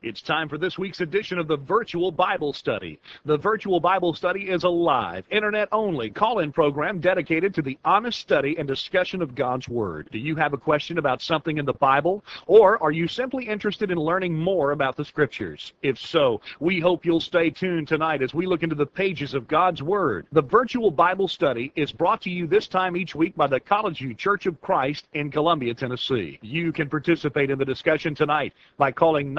It's time for this week's edition of the Virtual Bible Study. The Virtual Bible Study is a live, internet-only call-in program dedicated to the honest study and discussion of God's Word. Do you have a question about something in the Bible, or are you simply interested in learning more about the Scriptures? If so, we hope you'll stay tuned tonight as we look into the pages of God's Word. The Virtual Bible Study is brought to you this time each week by the College View Church of Christ in Columbia, Tennessee. You can participate in the discussion tonight by calling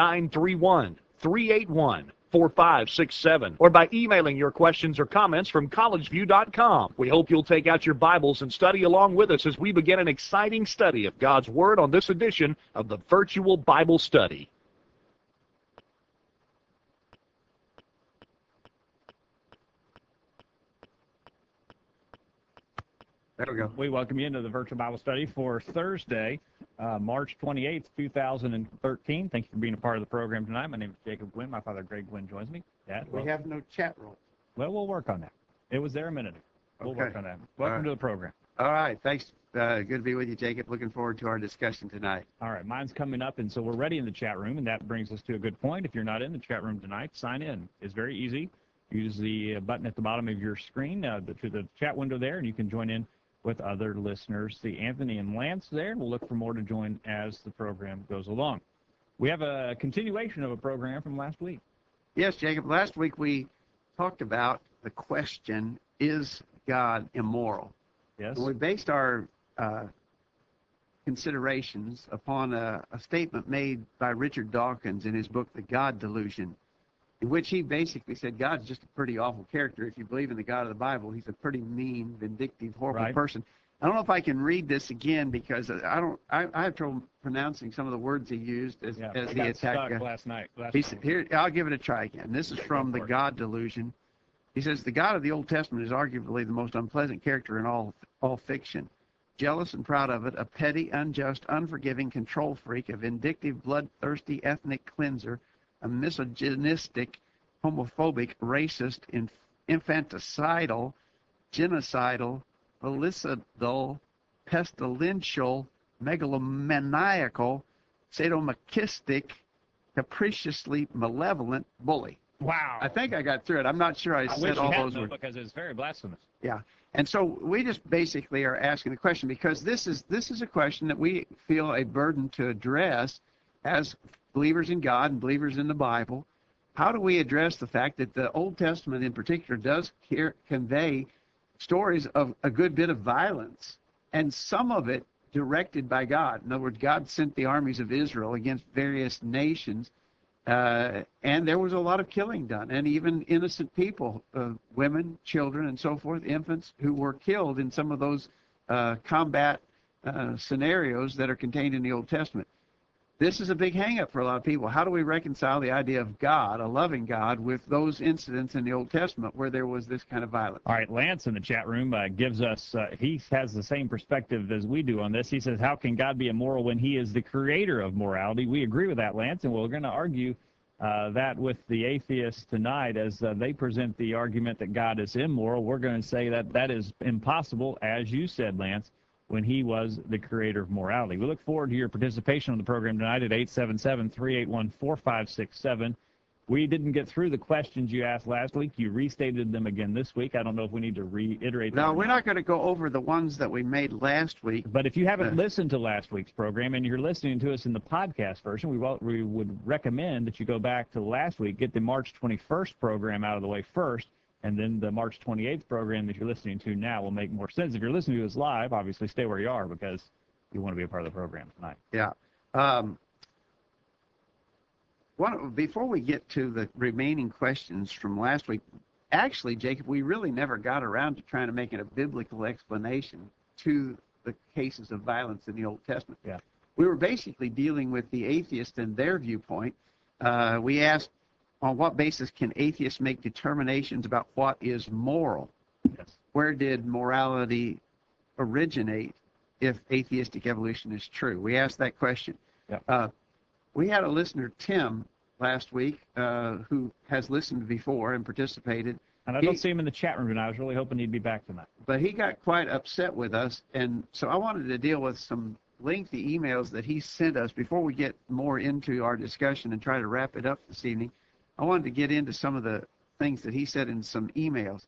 931-381-4567 or by emailing your questions or comments from collegeview.com. We hope you'll take out your Bibles and study along with us as we begin an exciting study of God's Word on this edition of the Virtual Bible Study. There we go. We welcome you into the Virtual Bible Study for Thursday, March 28th, 2013. Thank you for being a part of the program tonight. My name is Jacob Gwynn. My father, Greg Gwynn, joins me. Dad, we have no chat room. Well, we'll work on that. It was there a minute ago. We'll work on that. Welcome to the program. All right. Thanks. Good to be with you, Jacob. Looking forward to our discussion tonight. All right. Mine's coming up, and so we're ready in the chat room, and that brings us to a good point. If you're not in the chat room tonight, sign in. It's very easy. Use the button at the bottom of your screen to the chat window there, and you can join in with other listeners. See Anthony and Lance there, and we'll look for more to join as the program goes along. We have a continuation of a program from last week. Yes, Jacob. Last week we talked about the question, is God immoral? Yes. And we based our considerations upon a statement made by Richard Dawkins in his book, The God Delusion, in which he basically said God's just a pretty awful character. If you believe in the God of the Bible, he's a pretty mean, vindictive, horrible person. I don't know if I can read this again because I have trouble pronouncing some of the words he used as he attacked. Last night. Here, I'll give it a try again. This is from The God Delusion. He says, the God of the Old Testament is arguably the most unpleasant character in all fiction. Jealous and proud of it, a petty, unjust, unforgiving control freak, a vindictive, bloodthirsty ethnic cleanser, a misogynistic, homophobic, racist, infanticidal, genocidal, filicidal, pestilential, megalomaniacal, sadomasochistic, capriciously malevolent bully. Wow. I think I got through it. I'm not sure I said all those words. Because it's very blasphemous. Yeah. And so we just basically are asking the question because this is a question that we feel a burden to address as believers in God and believers in the Bible. How do we address the fact that the Old Testament in particular does convey stories of a good bit of violence, and some of it directed by God? In other words, God sent the armies of Israel against various nations, and there was a lot of killing done, and even innocent people, women, children, and so forth, infants, who were killed in some of those combat scenarios that are contained in the Old Testament. This is a big hang-up for a lot of people. How do we reconcile the idea of God, a loving God, with those incidents in the Old Testament where there was this kind of violence? All right, Lance in the chat room gives us, he has the same perspective as we do on this. He says, how can God be immoral when he is the creator of morality? We agree with that, Lance, and we're going to argue that with the atheists tonight as they present the argument that God is immoral. We're going to say that that is impossible, as you said, Lance, when he was the creator of morality. We look forward to your participation on the program tonight at 877-381-4567. We didn't get through the questions you asked last week. You restated them again this week. I don't know if we need to reiterate them. No, we're not going to go over the ones that we made last week. But if you haven't listened to last week's program and you're listening to us in the podcast version, we would recommend that you go back to last week, get the March 21st program out of the way first, and then the March 28th program that you're listening to now will make more sense. If you're listening to us live, obviously stay where you are because you want to be a part of the program tonight. Yeah. Before we get to the remaining questions from last week, actually, Jacob, we really never got around to trying to make it a biblical explanation to the cases of violence in the Old Testament. Yeah. We were basically dealing with the atheists and their viewpoint. We asked, on what basis can atheists make determinations about what is moral? Yes. Where did morality originate if atheistic evolution is true? We asked that question. Yep. We had a listener, Tim, last week, who has listened before and participated. And I don't see him in the chat room tonight. I was really hoping he'd be back tonight. But he got quite upset with us, and so I wanted to deal with some lengthy emails that he sent us. Before we get more into our discussion and try to wrap it up this evening, I wanted to get into some of the things that he said in some emails.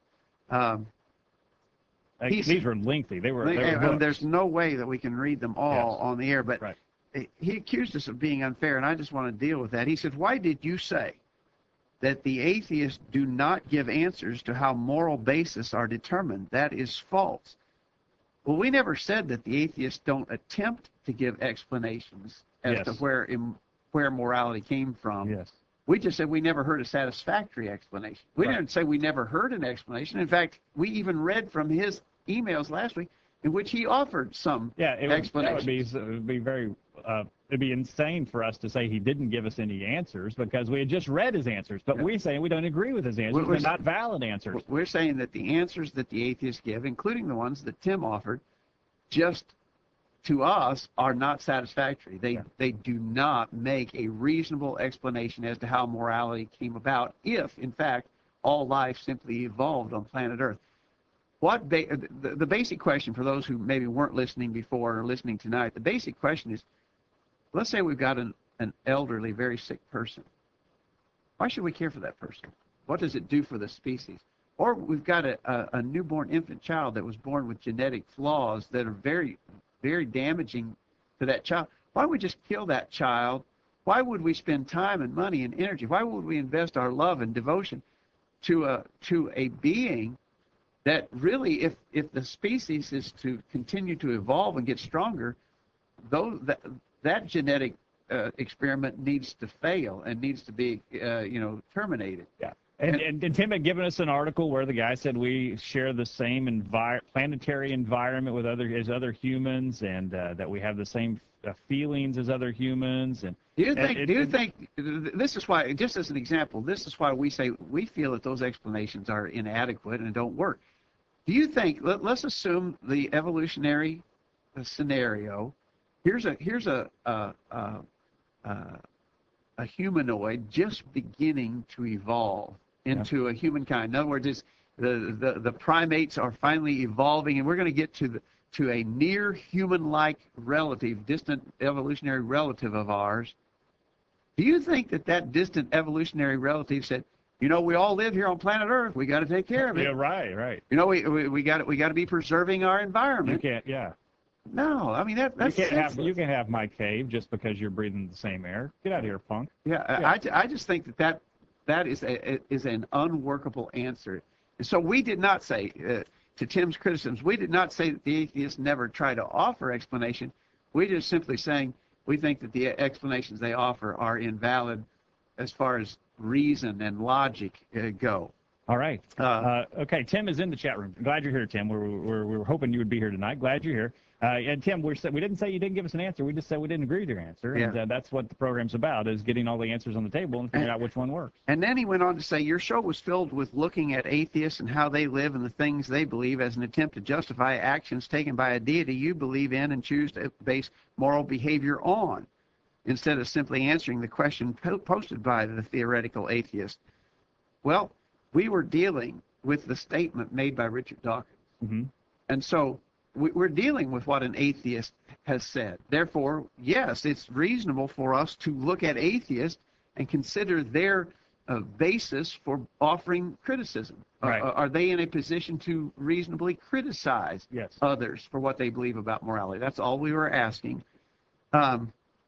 These were lengthy. They were there's no way that we can read them all on the air, but right. He accused us of being unfair, and I just want to deal with that. He said, why did you say that the atheists do not give answers to how moral bases are determined? That is false. Well, we never said that the atheists don't attempt to give explanations as to where morality came from. Yes. We just said we never heard a satisfactory explanation. We didn't say we never heard an explanation. In fact, we even read from his emails last week in which he offered some explanations. It would be very it'd be insane for us to say he didn't give us any answers because we had just read his answers. But we're saying we don't agree with his answers. They're not valid answers. We're saying that the answers that the atheists give, including the ones that Tim offered, just to us are not satisfactory. They do not make a reasonable explanation as to how morality came about if, in fact, all life simply evolved on planet Earth. The basic question for those who maybe weren't listening before or listening tonight, the basic question is, let's say we've got an elderly, very sick person. Why should we care for that person? What does it do for the species? Or we've got a newborn infant child that was born with genetic flaws that are very, very damaging to that child. Why would we just kill that child? Why would we spend time and money and energy? Why would we invest our love and devotion to a being that really, if the species is to continue to evolve and get stronger, that genetic experiment needs to fail and needs to be terminated. Yeah. And Tim had given us an article where the guy said we share the same planetary environment with other humans, and that we have the same feelings as other humans. And do you think this is why? Just as an example, this is why we say we feel that those explanations are inadequate and don't work. Do you think? Let's assume the evolutionary scenario. Here's a humanoid just beginning to evolve into a humankind. In other words, the primates are finally evolving, and we're going to get to a near human-like relative, distant evolutionary relative of ours. Do you think that distant evolutionary relative said, we all live here on planet Earth. We got to take care of it. Yeah, right. We got to be preserving our environment. You can't, yeah. No, I mean that's you can't have my cave just because you're breathing the same air. Get out of here, punk. Yeah. I just think that is an unworkable answer. And so we did not say to Tim's criticisms, we did not say that the atheists never try to offer explanation. We just simply saying we think that the explanations they offer are invalid as far as reason and logic go. All right. Okay, Tim is in the chat room. Glad you're here, Tim. We were hoping you would be here tonight. Glad you're here. And Tim, we didn't say you didn't give us an answer. We just said we didn't agree with your answer. Yeah. And that's what the program's about, is getting all the answers on the table and figuring out which one works. And then he went on to say, your show was filled with looking at atheists and how they live and the things they believe as an attempt to justify actions taken by a deity you believe in and choose to base moral behavior on, instead of simply answering the question posted by the theoretical atheist. Well, we were dealing with the statement made by Richard Dawkins. Mm-hmm. And so we're dealing with what an atheist has said. Therefore, yes, it's reasonable for us to look at atheists and consider their basis for offering criticism. Right. Are they in a position to reasonably criticize others for what they believe about morality? That's all we were asking. And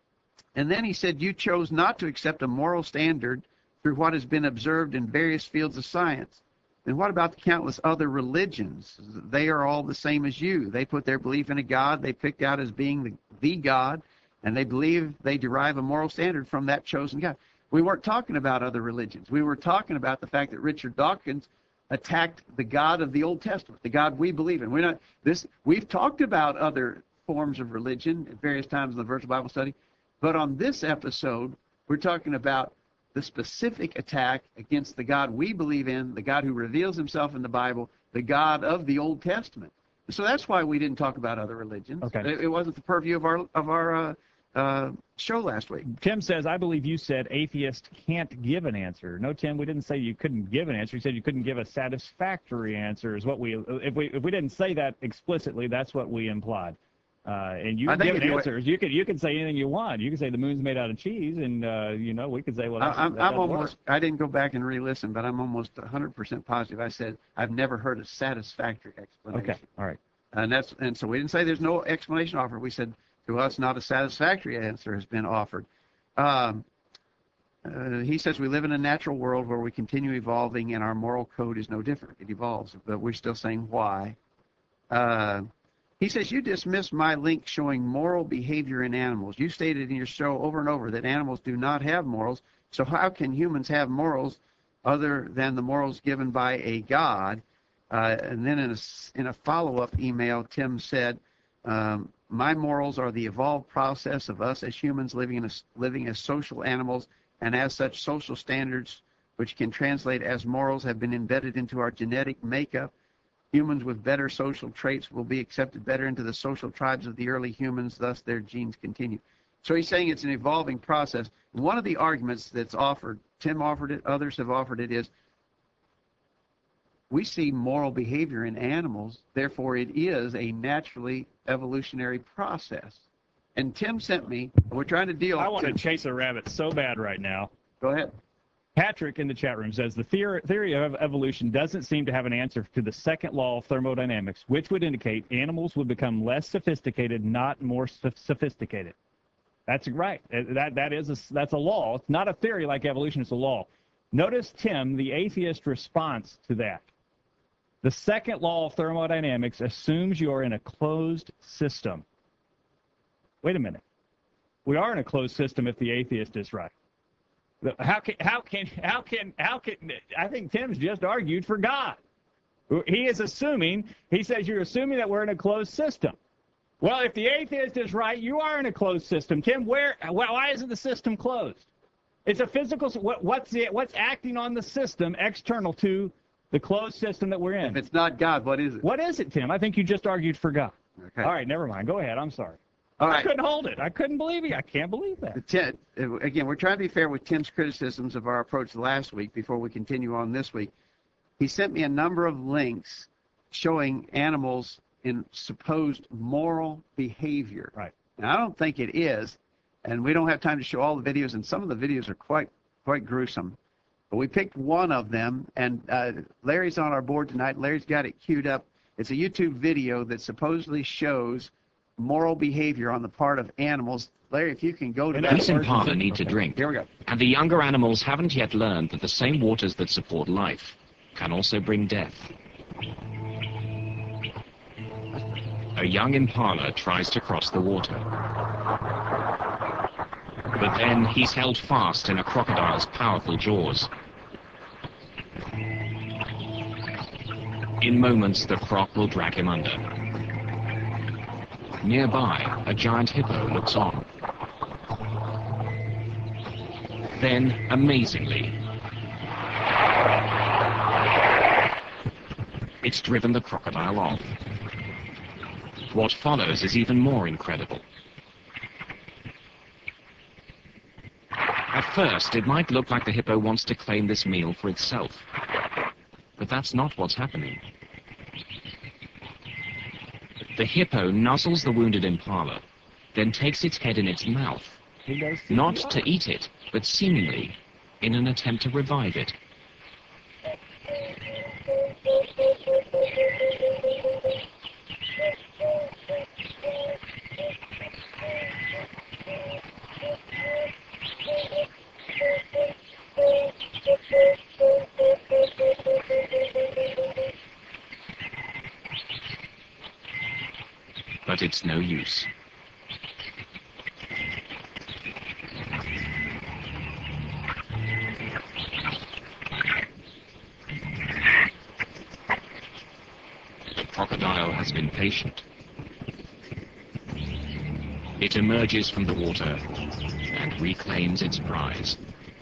then he said, you chose not to accept a moral standard through what has been observed in various fields of science. And what about the countless other religions? They are all the same as you. They put their belief in a God they picked out as being the God, and they believe they derive a moral standard from that chosen God. We weren't talking about other religions. We were talking about the fact that Richard Dawkins attacked the God of the Old Testament, the God we believe in. We've talked about other forms of religion at various times in the Virtual Bible Study, but on this episode, we're talking about the specific attack against the God we believe in, the God who reveals himself in the Bible, the God of the Old Testament. So that's why we didn't talk about other religions. Okay. It wasn't the purview of our show last week. Tim says, I believe you said atheists can't give an answer. No, Tim, we didn't say you couldn't give an answer. You said you couldn't give a satisfactory answer. Is what if we didn't say that explicitly, that's what we implied. And you I can think give if you- answers. You can say anything you want. You can say the moon's made out of cheese, and we could say, well, that I'm doesn't almost. work. I didn't go back and re-listen, but I'm almost 100% positive. I said I've never heard a satisfactory explanation. Okay, all right. And so we didn't say there's no explanation offered. We said to us not a satisfactory answer has been offered. He says we live in a natural world where we continue evolving, and our moral code is no different. It evolves, but we're still saying why. He says, you dismissed my link showing moral behavior in animals. You stated in your show over and over that animals do not have morals, so how can humans have morals other than the morals given by a God? And then in a follow-up email, Tim said, my morals are the evolved process of us as humans living as social animals, and as such, social standards, which can translate as morals, have been embedded into our genetic makeup. Humans with better social traits will be accepted better into the social tribes of the early humans, thus their genes continue. So he's saying it's an evolving process. One of the arguments that's offered, Tim offered it, others have offered it, is we see moral behavior in animals, therefore it is a naturally evolutionary process. And Tim sent me, we're trying to deal... I want to chase a rabbit so bad right now. Go ahead. Patrick in the chat room says the theory of evolution doesn't seem to have an answer to the second law of thermodynamics, which would indicate animals would become less sophisticated, not more sophisticated. That's right. That's a law. It's not a theory like evolution. It's a law. Notice, Tim, the atheist response to that. The second law of thermodynamics assumes you are in a closed system. Wait a minute. We are in a closed system if the atheist is right. How can I think Tim's just argued for God. He is assuming, he says you're assuming that we're in a closed system. Well, if the atheist is right, you are in a closed system. Tim, why isn't the system closed? It's a physical, what's acting on the system external to the closed system that we're in? If it's not God, what is it? What is it, Tim? I think you just argued for God. Okay. All right, never mind. Go ahead. I'm sorry. All right. I couldn't hold it. I couldn't believe it. I can't believe that. Again, we're trying to be fair with Tim's criticisms of our approach last week before we continue on this week. He sent me a number of links showing animals in supposed moral behavior. Right. And I don't think it is, and we don't have time to show all the videos, and some of the videos are quite gruesome. But we picked one of them, and Larry's on our board tonight. Larry's got it queued up. It's a YouTube video that supposedly shows moral behavior on the part of animals. Larry, if you can go to that. This impala need to drink, Here we go. and the younger animals haven't yet learned that the same waters that support life can also bring death. A young impala tries to cross the water. But then he's held fast in a crocodile's powerful jaws. In moments, the croc will drag him under. Nearby, a giant hippo looks on. Then, amazingly, it's driven the crocodile off. What follows is even more incredible. At first, it might look like the hippo wants to claim this meal for itself. But that's not what's happening. The hippo nuzzles the wounded impala, then takes its head in its mouth, not to eat it, but seemingly in an attempt to revive it. But it's no use. The crocodile has been patient. It emerges from the water and reclaims its prize.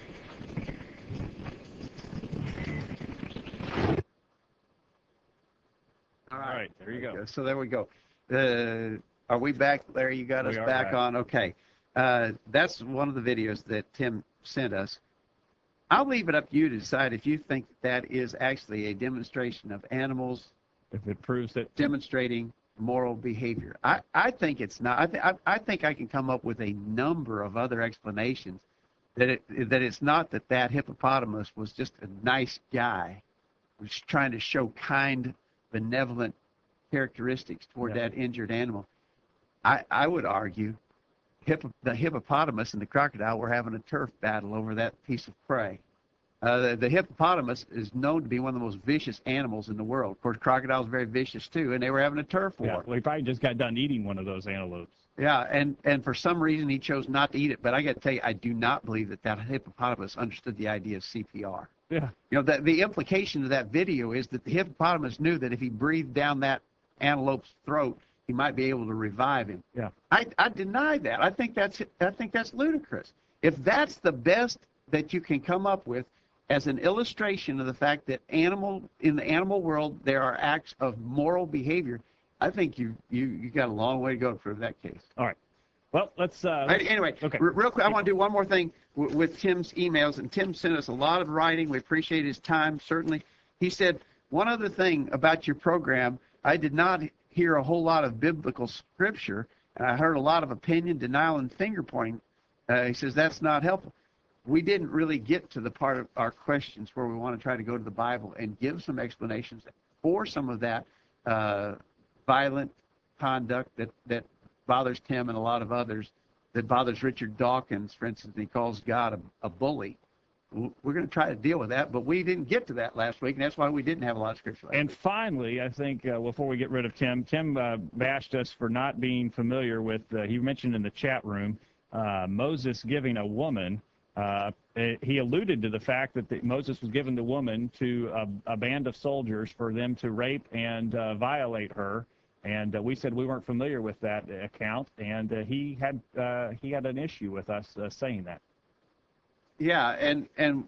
All right, there you go. So there we go. Are we back, Larry? You got us back on? Okay. That's one of the videos that Tim sent us. I'll leave it up to you to decide if you think that is actually a demonstration of animals If it proves that demonstrating moral behavior. I think it's not. I think I can come up with a number of other explanations that it's not that hippopotamus was just a nice guy, was trying to show kind, benevolent characteristics toward that injured animal. I would argue the hippopotamus and the crocodile were having a turf battle over that piece of prey. The hippopotamus is known to be one of the most vicious animals in the world. Of course, crocodiles are very vicious too, and they were having a turf war. Yeah, well, he probably just got done eating one of those antelopes. Yeah, and for some reason he chose not to eat it. But I got to tell you, I do not believe that hippopotamus understood the idea of CPR. Yeah. You know, the implication of that video is that the hippopotamus knew that if he breathed down that antelope's throat, he might be able to revive him. Yeah. I deny that. I think that's ludicrous. If that's the best that you can come up with as an illustration of the fact that in the animal world there are acts of moral behavior, I think you got a long way to go to prove that case. All right. Well, let's anyway, okay. Real quick, I want to do one more thing with Tim's emails, and Tim sent us a lot of writing. We appreciate his time, certainly. He said, one other thing about your program, I did not hear a whole lot of biblical scripture, and I heard a lot of opinion, denial, and finger pointing. He says that's not helpful. We didn't really get to the part of our questions where we want to try to go to the Bible and give some explanations for some of that violent conduct that bothers Tim and a lot of others, that bothers Richard Dawkins, for instance. He calls God a bully. We're going to try to deal with that, but we didn't get to that last week, and that's why we didn't have a lot of scripture last week. Finally, I think before we get rid of Tim bashed us for not being familiar with, he mentioned in the chat room, Moses giving a woman, he alluded to the fact that Moses was given the woman to a band of soldiers for them to rape and violate her. And we said we weren't familiar with that account, and he had an issue with us saying that. Yeah, and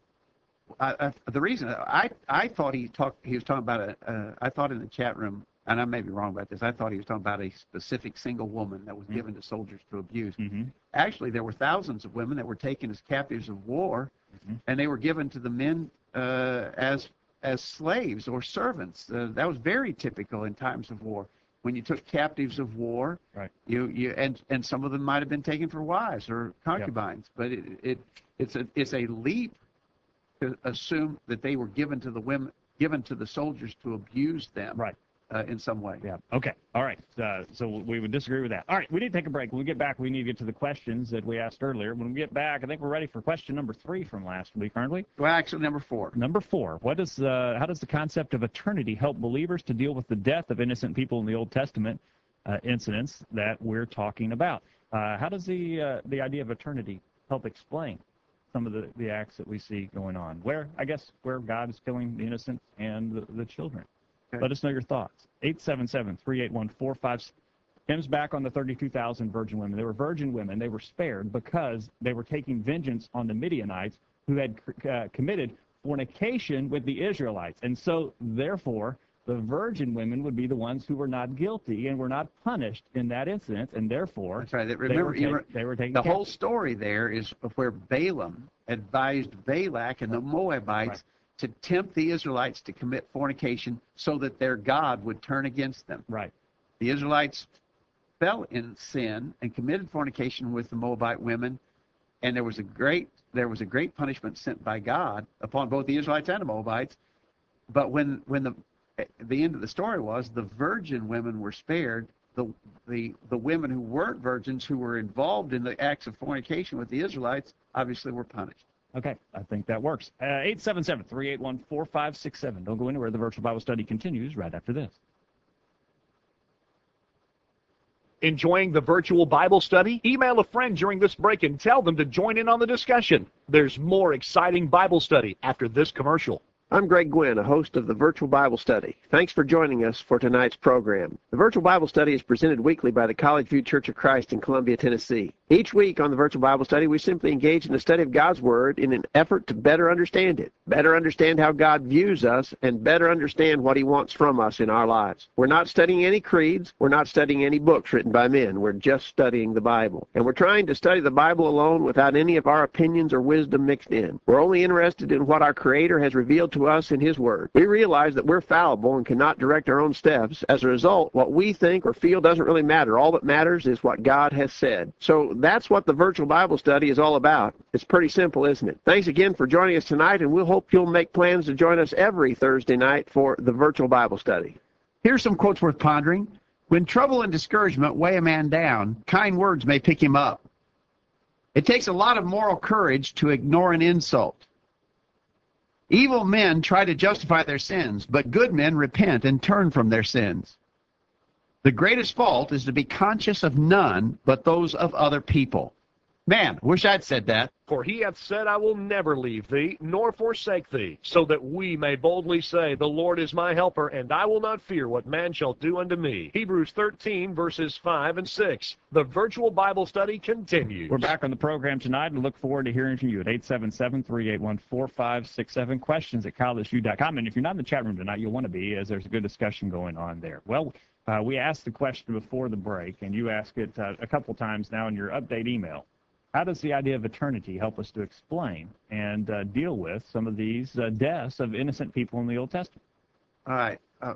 the reason I thought he was talking about I thought in the chat room, and I may be wrong about this, I thought he was talking about a specific single woman that was given to soldiers to abuse. Actually, there were thousands of women that were taken as captives of war, and they were given to the men as slaves or servants. That was very typical in times of war. When you took captives of war, right? And some of them might have been taken for wives or concubines, but it's a leap to assume that they were given to the soldiers to abuse them, right? In some way. Yeah. Okay. All right. So we would disagree with that. All right. We need to take a break. When we get back, we need to get to the questions that we asked earlier. When we get back, I think we're ready for question number 3 from last week, aren't we? Well, actually, number 4. Number 4. How does the concept of eternity help believers to deal with the death of innocent people in the Old Testament incidents that we're talking about? How does the idea of eternity help explain some of the acts that we see going on? Where God is killing the innocent and the children. Okay. Let us know your thoughts. 877-381-45. Tim's back on the 32,000 virgin women. They were virgin women. They were spared because they were taking vengeance on the Midianites who had committed fornication with the Israelites. And so, therefore, the virgin women would be the ones who were not guilty and were not punished in that incident, and therefore, that's right. Remember, they were taken. The whole story there is where Balaam advised Balak and the Moabites to tempt the Israelites to commit fornication so that their God would turn against them. Right. The Israelites fell in sin and committed fornication with the Moabite women, and there was a great punishment sent by God upon both the Israelites and the Moabites. But when the end of the story was, the virgin women were spared. The women who weren't virgins, who were involved in the acts of fornication with the Israelites, obviously were punished. Okay, I think that works. 877-381-4567. Don't go anywhere. The virtual Bible study continues right after this. Enjoying the virtual Bible study? Email a friend during this break and tell them to join in on the discussion. There's more exciting Bible study after this commercial. I'm Greg Gwynn, a host of the Virtual Bible Study. Thanks for joining us for tonight's program. The Virtual Bible Study is presented weekly by the College View Church of Christ in Columbia, Tennessee. Each week on the Virtual Bible Study, we simply engage in the study of God's Word in an effort to better understand it, better understand how God views us, and better understand what He wants from us in our lives. We're not studying any creeds. We're not studying any books written by men. We're just studying the Bible. And we're trying to study the Bible alone without any of our opinions or wisdom mixed in. We're only interested in what our Creator has revealed to to us in His Word. We realize that we're fallible and cannot direct our own steps. As a result, what we think or feel doesn't really matter. All that matters is what God has said. So that's what the virtual Bible study is all about. It's pretty simple, isn't it? Thanks again for joining us tonight, and we'll hope you'll make plans to join us every Thursday night for the virtual Bible study. Here's some quotes worth pondering. When trouble and discouragement weigh a man down, kind words may pick him up. It takes a lot of moral courage to ignore an insult. Evil men try to justify their sins, but good men repent and turn from their sins. The greatest fault is to be conscious of none but those of other people. Man, wish I'd said that. For he hath said, I will never leave thee, nor forsake thee, so that we may boldly say, the Lord is my helper, and I will not fear what man shall do unto me. Hebrews 13, verses 5 and 6. The virtual Bible study continues. We're back on the program tonight and look forward to hearing from you at 877-381-4567, questions at collegeview.com. And if you're not in the chat room tonight, you'll want to be, as there's a good discussion going on there. Well, we asked the question before the break, and you asked it a couple times now in your update email. How does the idea of eternity help us to explain and deal with some of these deaths of innocent people in the Old Testament? All right.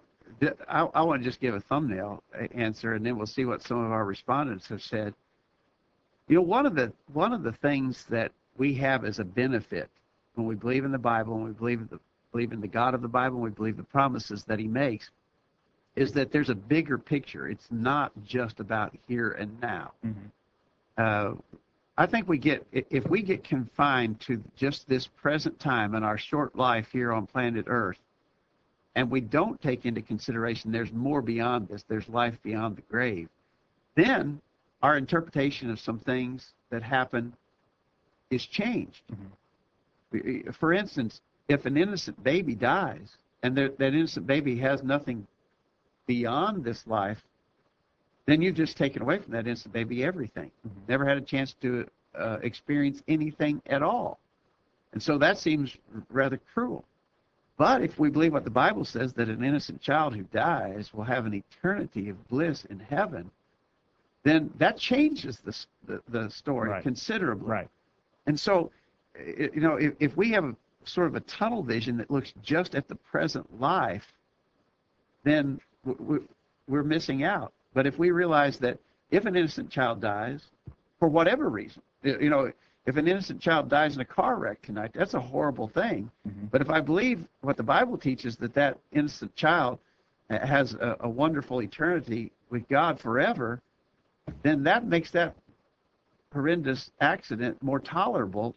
I want to just give a thumbnail answer, and then we'll see what some of our respondents have said. You know, one of the things that we have as a benefit when we believe in the Bible, and we believe in the God of the Bible, and we believe the promises that He makes, is that there's a bigger picture. It's not just about here and now. Mm-hmm. I think if we get confined to just this present time and our short life here on planet Earth, and we don't take into consideration there's more beyond this, there's life beyond the grave, then our interpretation of some things that happen is changed. Mm-hmm. For instance, if an innocent baby dies, and that innocent baby has nothing beyond this life, then you've just taken away from that innocent baby everything. Mm-hmm. Never had a chance to experience anything at all. And so that seems rather cruel. But if we believe what the Bible says, that an innocent child who dies will have an eternity of bliss in heaven, then that changes the story considerably. Right. And so, you know, if we have a sort of a tunnel vision that looks just at the present life, then we're missing out. But if we realize that if an innocent child dies, for whatever reason, you know, if an innocent child dies in a car wreck tonight, that's a horrible thing. Mm-hmm. But if I believe what the Bible teaches, that innocent child has a wonderful eternity with God forever, then that makes that horrendous accident more tolerable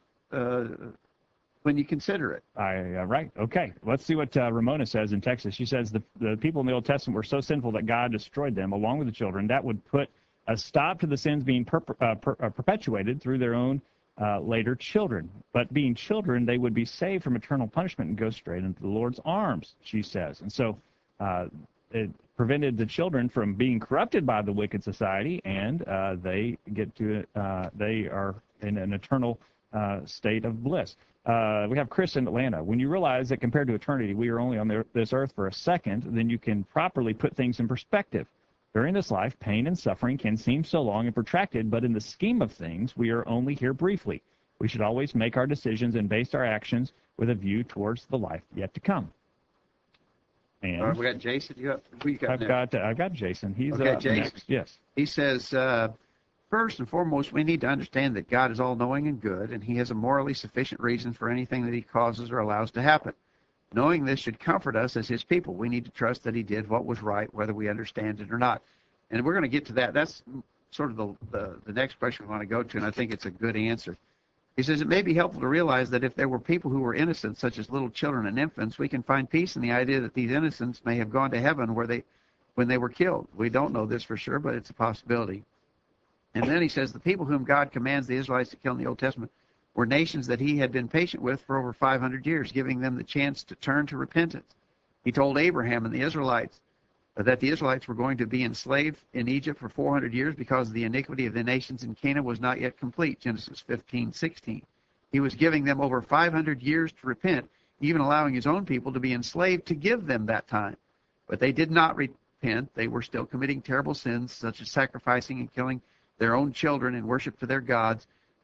when you consider it. Right. Okay. Let's see what Ramona says in Texas. She says the people in the Old Testament were so sinful that God destroyed them along with the children. That would put a stop to the sins being perpetuated through their own later children. But being children, they would be saved from eternal punishment and go straight into the Lord's arms, she says. And so it prevented the children from being corrupted by the wicked society, and they are in an eternal state of bliss. We have Chris in Atlanta. When you realize that compared to eternity, we are only on this earth for a second, then you can properly put things in perspective. During this life, pain and suffering can seem so long and protracted, but in the scheme of things, we are only here briefly. We should always make our decisions and base our actions with a view towards the life yet to come. And we got Jason. I've got Jason. He's okay, Jason. Next. Yes. He says, first and foremost, we need to understand that God is all-knowing and good, and He has a morally sufficient reason for anything that He causes or allows to happen. Knowing this should comfort us as His people. We need to trust that He did what was right, whether we understand it or not. And we're going to get to that. That's sort of the next question we want to go to, and I think it's a good answer. He says, it may be helpful to realize that if there were people who were innocent, such as little children and infants, we can find peace in the idea that these innocents may have gone to heaven when they were killed. We don't know this for sure, but it's a possibility. And then he says, the people whom God commands the Israelites to kill in the Old Testament were nations that He had been patient with for over 500 years, giving them the chance to turn to repentance. He told Abraham and the Israelites that the Israelites were going to be enslaved in Egypt for 400 years because the iniquity of the nations in Canaan was not yet complete, Genesis 15:16. He was giving them over 500 years to repent, even allowing His own people to be enslaved to give them that time. But they did not repent. They were still committing terrible sins, such as sacrificing and killing their own children in worship to their gods.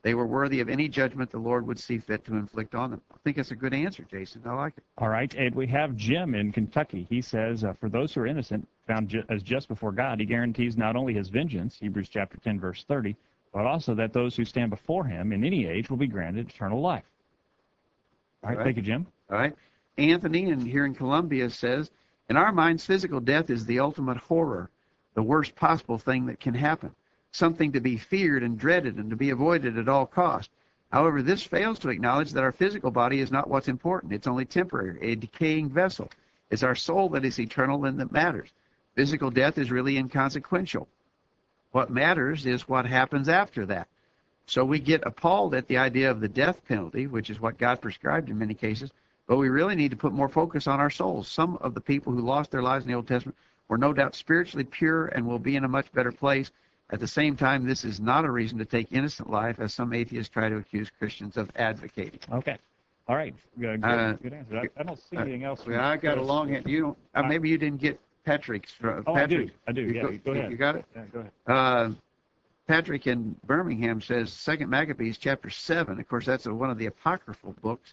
They were worthy of any judgment the Lord would see fit to inflict on them. I think that's a good answer, Jason. I like it. All right, and we have Jim in Kentucky. He says, for those who are innocent, found as just before God, he guarantees not only his vengeance, Hebrews chapter 10, verse 30, but also that those who stand before him in any age will be granted eternal life. All right, thank you, Jim. All right. Anthony, here in Columbia, says, in our minds, physical death is the ultimate horror, the worst possible thing that can happen, something to be feared and dreaded and to be avoided at all costs. However, this fails to acknowledge that our physical body is not what's important. It's only temporary, a decaying vessel. It's our soul that is eternal and that matters. Physical death is really inconsequential. What matters is what happens after that. So we get appalled at the idea of the death penalty, which is what God prescribed in many cases, but we really need to put more focus on our souls. Some of the people who lost their lives in the Old Testament were no doubt spiritually pure and will be in a much better place. At the same time, this is not a reason to take innocent life, as some atheists try to accuse Christians of advocating. Okay. All right. Good answer. I don't see anything else. Well, I got a long hand. You don't. Maybe you didn't get Patrick's. Patrick. I do. Yeah. Go ahead. You got it. Yeah. Go ahead. Patrick in Birmingham says 2 Maccabees chapter 7. Of course, that's one of the apocryphal books.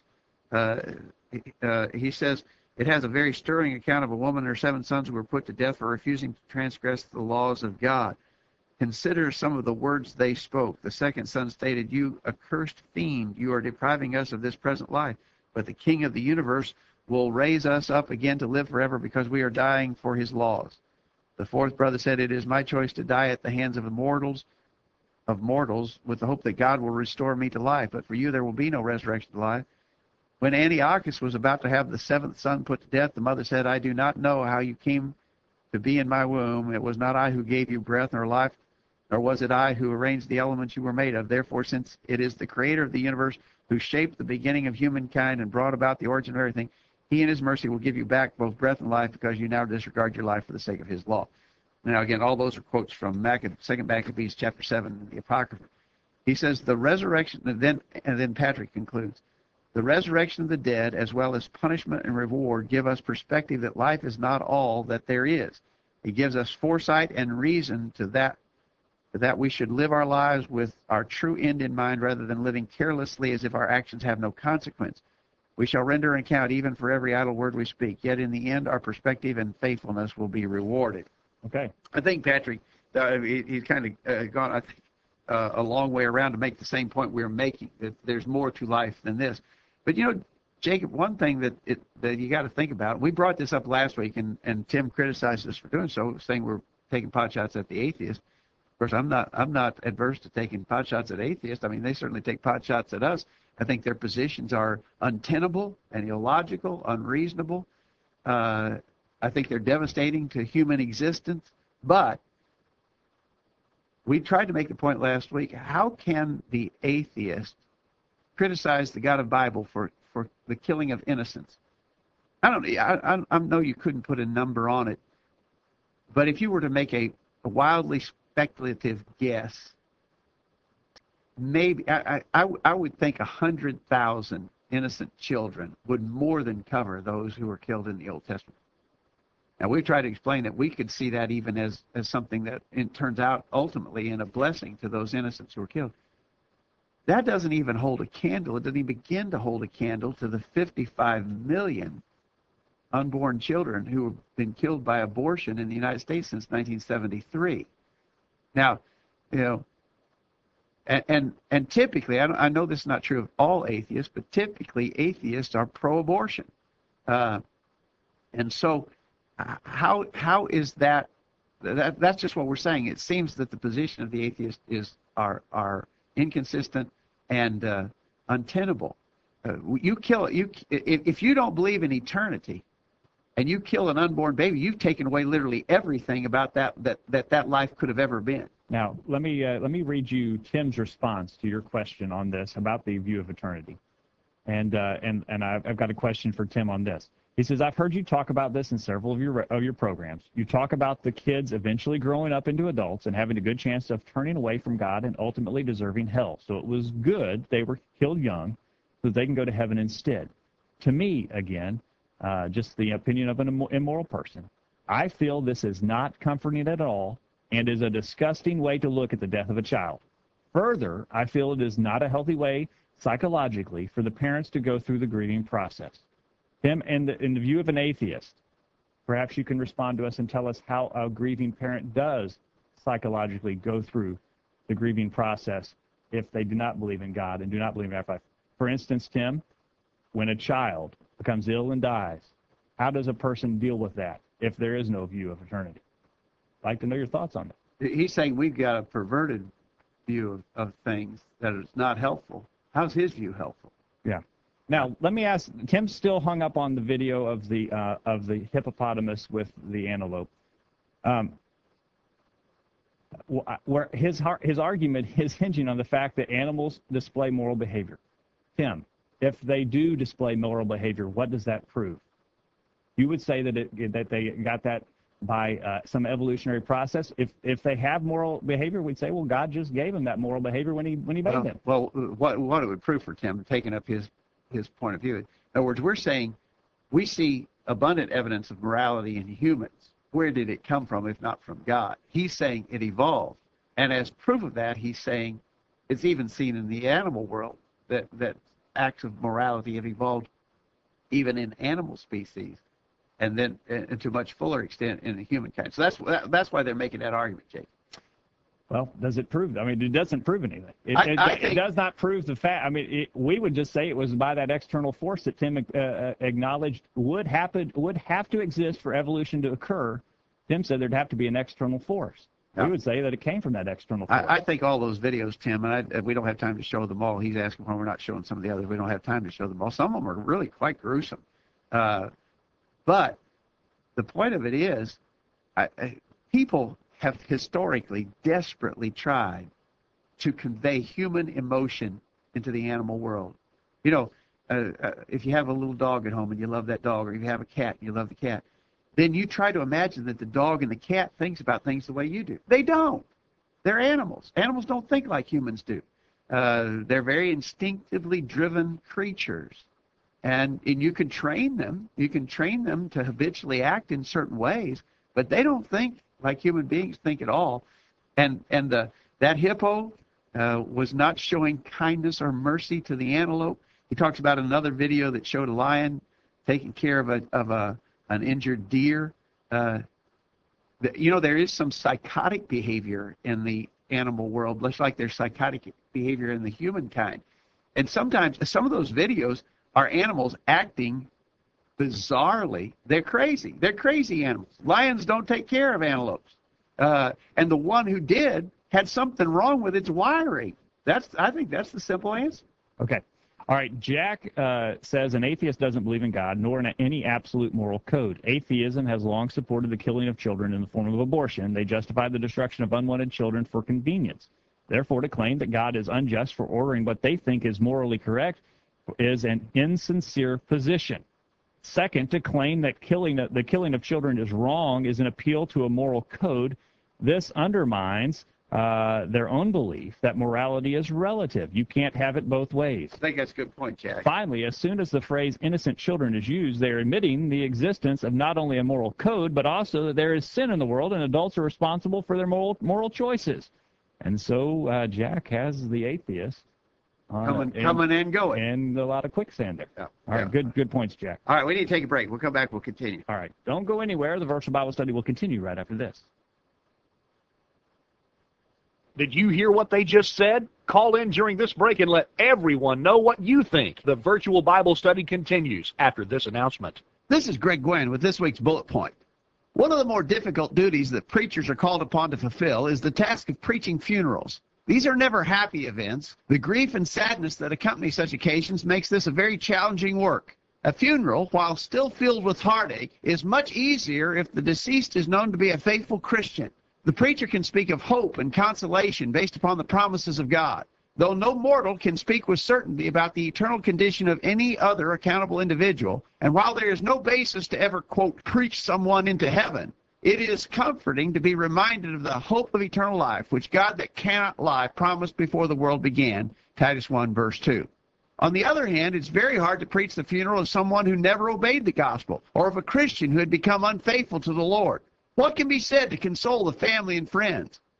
He says it has a very stirring account of a woman and her 7 sons who were put to death for refusing to transgress the laws of God. Consider some of the words they spoke. The second son stated, "You accursed fiend, you are depriving us of this present life, but the King of the universe will raise us up again to live forever because we are dying for his laws." The fourth brother said, "It is my choice to die at the hands of mortals with the hope that God will restore me to life, but for you there will be no resurrection to life." When Antiochus was about to have the 7th son put to death, the mother said, "I do not know how you came to be in my womb. It was not I who gave you breath nor life, nor was it I who arranged the elements you were made of. Therefore, since it is the creator of the universe who shaped the beginning of humankind and brought about the origin of everything, he in his mercy will give you back both breath and life because you now disregard your life for the sake of his law." Now, again, all those are quotes from 2 Maccabees chapter 7, the Apocrypha. He says the resurrection, and then Patrick concludes, the resurrection of the dead as well as punishment and reward give us perspective that life is not all that there is. It gives us foresight and reason to that we should live our lives with our true end in mind rather than living carelessly as if our actions have no consequence. We shall render an account even for every idle word we speak, yet in the end our perspective and faithfulness will be rewarded. Okay. I think Patrick, he's kind of gone, I think, a long way around to make the same point we're making, that there's more to life than this. But, Jacob, one thing that you got to think about, we brought this up last week, and Tim criticized us for doing so, saying we're taking pot shots at the atheists. Of course, I'm not adverse to taking pot shots at atheists. I mean, they certainly take pot shots at us. I think their positions are untenable and illogical, unreasonable. I think they're devastating to human existence. But we tried to make the point last week, how can the atheist criticize the God of the Bible for the killing of innocents? I know you couldn't put a number on it, but if you were to make a wildly speculative guess, maybe I would think 100,000 innocent children would more than cover those who were killed in the Old Testament. Now, we tried to explain that we could see that even as something that it turns out ultimately in a blessing to those innocents who were killed. That doesn't even hold a candle. It doesn't even begin to hold a candle to the 55 million unborn children who have been killed by abortion in the United States since 1973. Now, and typically, I know this is not true of all atheists, but typically atheists are pro-abortion. And so how is that? That's just what we're saying. It seems that the position of the atheist are inconsistent and untenable. If you don't believe in eternity, and you kill an unborn baby, you've taken away literally everything about that life could have ever been. Now, let me read you Tim's response to your question on this about the view of eternity, and I've got a question for Tim on this. He says, I've heard you talk about this in several of your programs. You talk about the kids eventually growing up into adults and having a good chance of turning away from God and ultimately deserving hell. So it was good they were killed young so that they can go to heaven instead. To me, again, just the opinion of an immoral person, I feel this is not comforting at all and is a disgusting way to look at the death of a child. Further, I feel it is not a healthy way psychologically for the parents to go through the grieving process. Tim, in the view of an atheist, perhaps you can respond to us and tell us how a grieving parent does psychologically go through the grieving process if they do not believe in God and do not believe in afterlife. For instance, Tim, when a child becomes ill and dies, how does a person deal with that if there is no view of eternity? I'd like to know your thoughts on that. He's saying we've got a perverted view of things that is not helpful. How's his view helpful? Yeah. Now, let me ask, Tim's still hung up on the video of the hippopotamus with the antelope. Where his argument is hinging on the fact that animals display moral behavior. Tim, if they do display moral behavior, what does that prove? You would say that they got that by some evolutionary process. If they have moral behavior, we'd say, well, God just gave them that moral behavior when he made them. Well, what it would prove for Tim, taking up his point of view. In other words, we're saying we see abundant evidence of morality in humans. Where did it come from if not from God? He's saying it evolved. And as proof of that, he's saying it's even seen in the animal world that acts of morality have evolved even in animal species, and then to a much fuller extent in the humankind. So that's why they're making that argument, Jake. Well, does it prove? I mean, it doesn't prove anything. It does not prove the fact. I mean, we would just say it was by that external force that Tim acknowledged would have to exist for evolution to occur. Tim said there'd have to be an external force. We would say that it came from that external force. I think all those videos, Tim, and we don't have time to show them all. He's asking why we're not showing some of the others. We don't have time to show them all. Some of them are really quite gruesome. But the point of it is, people have historically desperately tried to convey human emotion into the animal world. You know, if you have a little dog at home and you love that dog, or you have a cat and you love the cat, then you try to imagine that the dog and the cat thinks about things the way you do. They don't. They're animals. Animals don't think like humans do. They're very instinctively driven creatures. And you can train them. You can train them to habitually act in certain ways, but they don't think like human beings think at all. And that hippo was not showing kindness or mercy to the antelope. He talks about another video that showed a lion taking care of an injured deer. You know, there is some psychotic behavior in the animal world, just like there's psychotic behavior in the humankind. And sometimes some of those videos are animals acting bizarrely. They're crazy. They're crazy animals. Lions don't take care of antelopes. And the one who did had something wrong with its wiring. I think that's the simple answer. Okay. All right. Jack says an atheist doesn't believe in God nor in any absolute moral code. Atheism has long supported the killing of children in the form of abortion. They justify the destruction of unwanted children for convenience. Therefore, to claim that God is unjust for ordering what they think is morally correct is an insincere position. Second, to claim that the killing of children is wrong is an appeal to a moral code. This undermines their own belief that morality is relative. You can't have it both ways. I think that's a good point, Jack. Finally, as soon as the phrase innocent children is used, they are admitting the existence of not only a moral code, but also that there is sin in the world and adults are responsible for their moral choices. And so Jack has the atheist coming and going. And a lot of quicksand there. Yeah. All right, good points, Jack. All right, we need to take a break. We'll come back. We'll continue. All right, don't go anywhere. The Virtual Bible Study will continue right after this. Did you hear what they just said? Call in during this break and let everyone know what you think. The Virtual Bible Study continues after this announcement. This is Greg Gwynn with this week's Bullet Point. One of the more difficult duties that preachers are called upon to fulfill is the task of preaching funerals. These are never happy events. The grief and sadness that accompany such occasions makes this a very challenging work. A funeral, while still filled with heartache, is much easier if the deceased is known to be a faithful Christian. The preacher can speak of hope and consolation based upon the promises of God. Though no mortal can speak with certainty about the eternal condition of any other accountable individual, and while there is no basis to ever, quote, preach someone into heaven, it is comforting to be reminded of the hope of eternal life, which God that cannot lie promised before the world began, Titus 1, verse 2. On the other hand, it's very hard to preach the funeral of someone who never obeyed the gospel, or of a Christian who had become unfaithful to the Lord. What can be said to console the family and friends?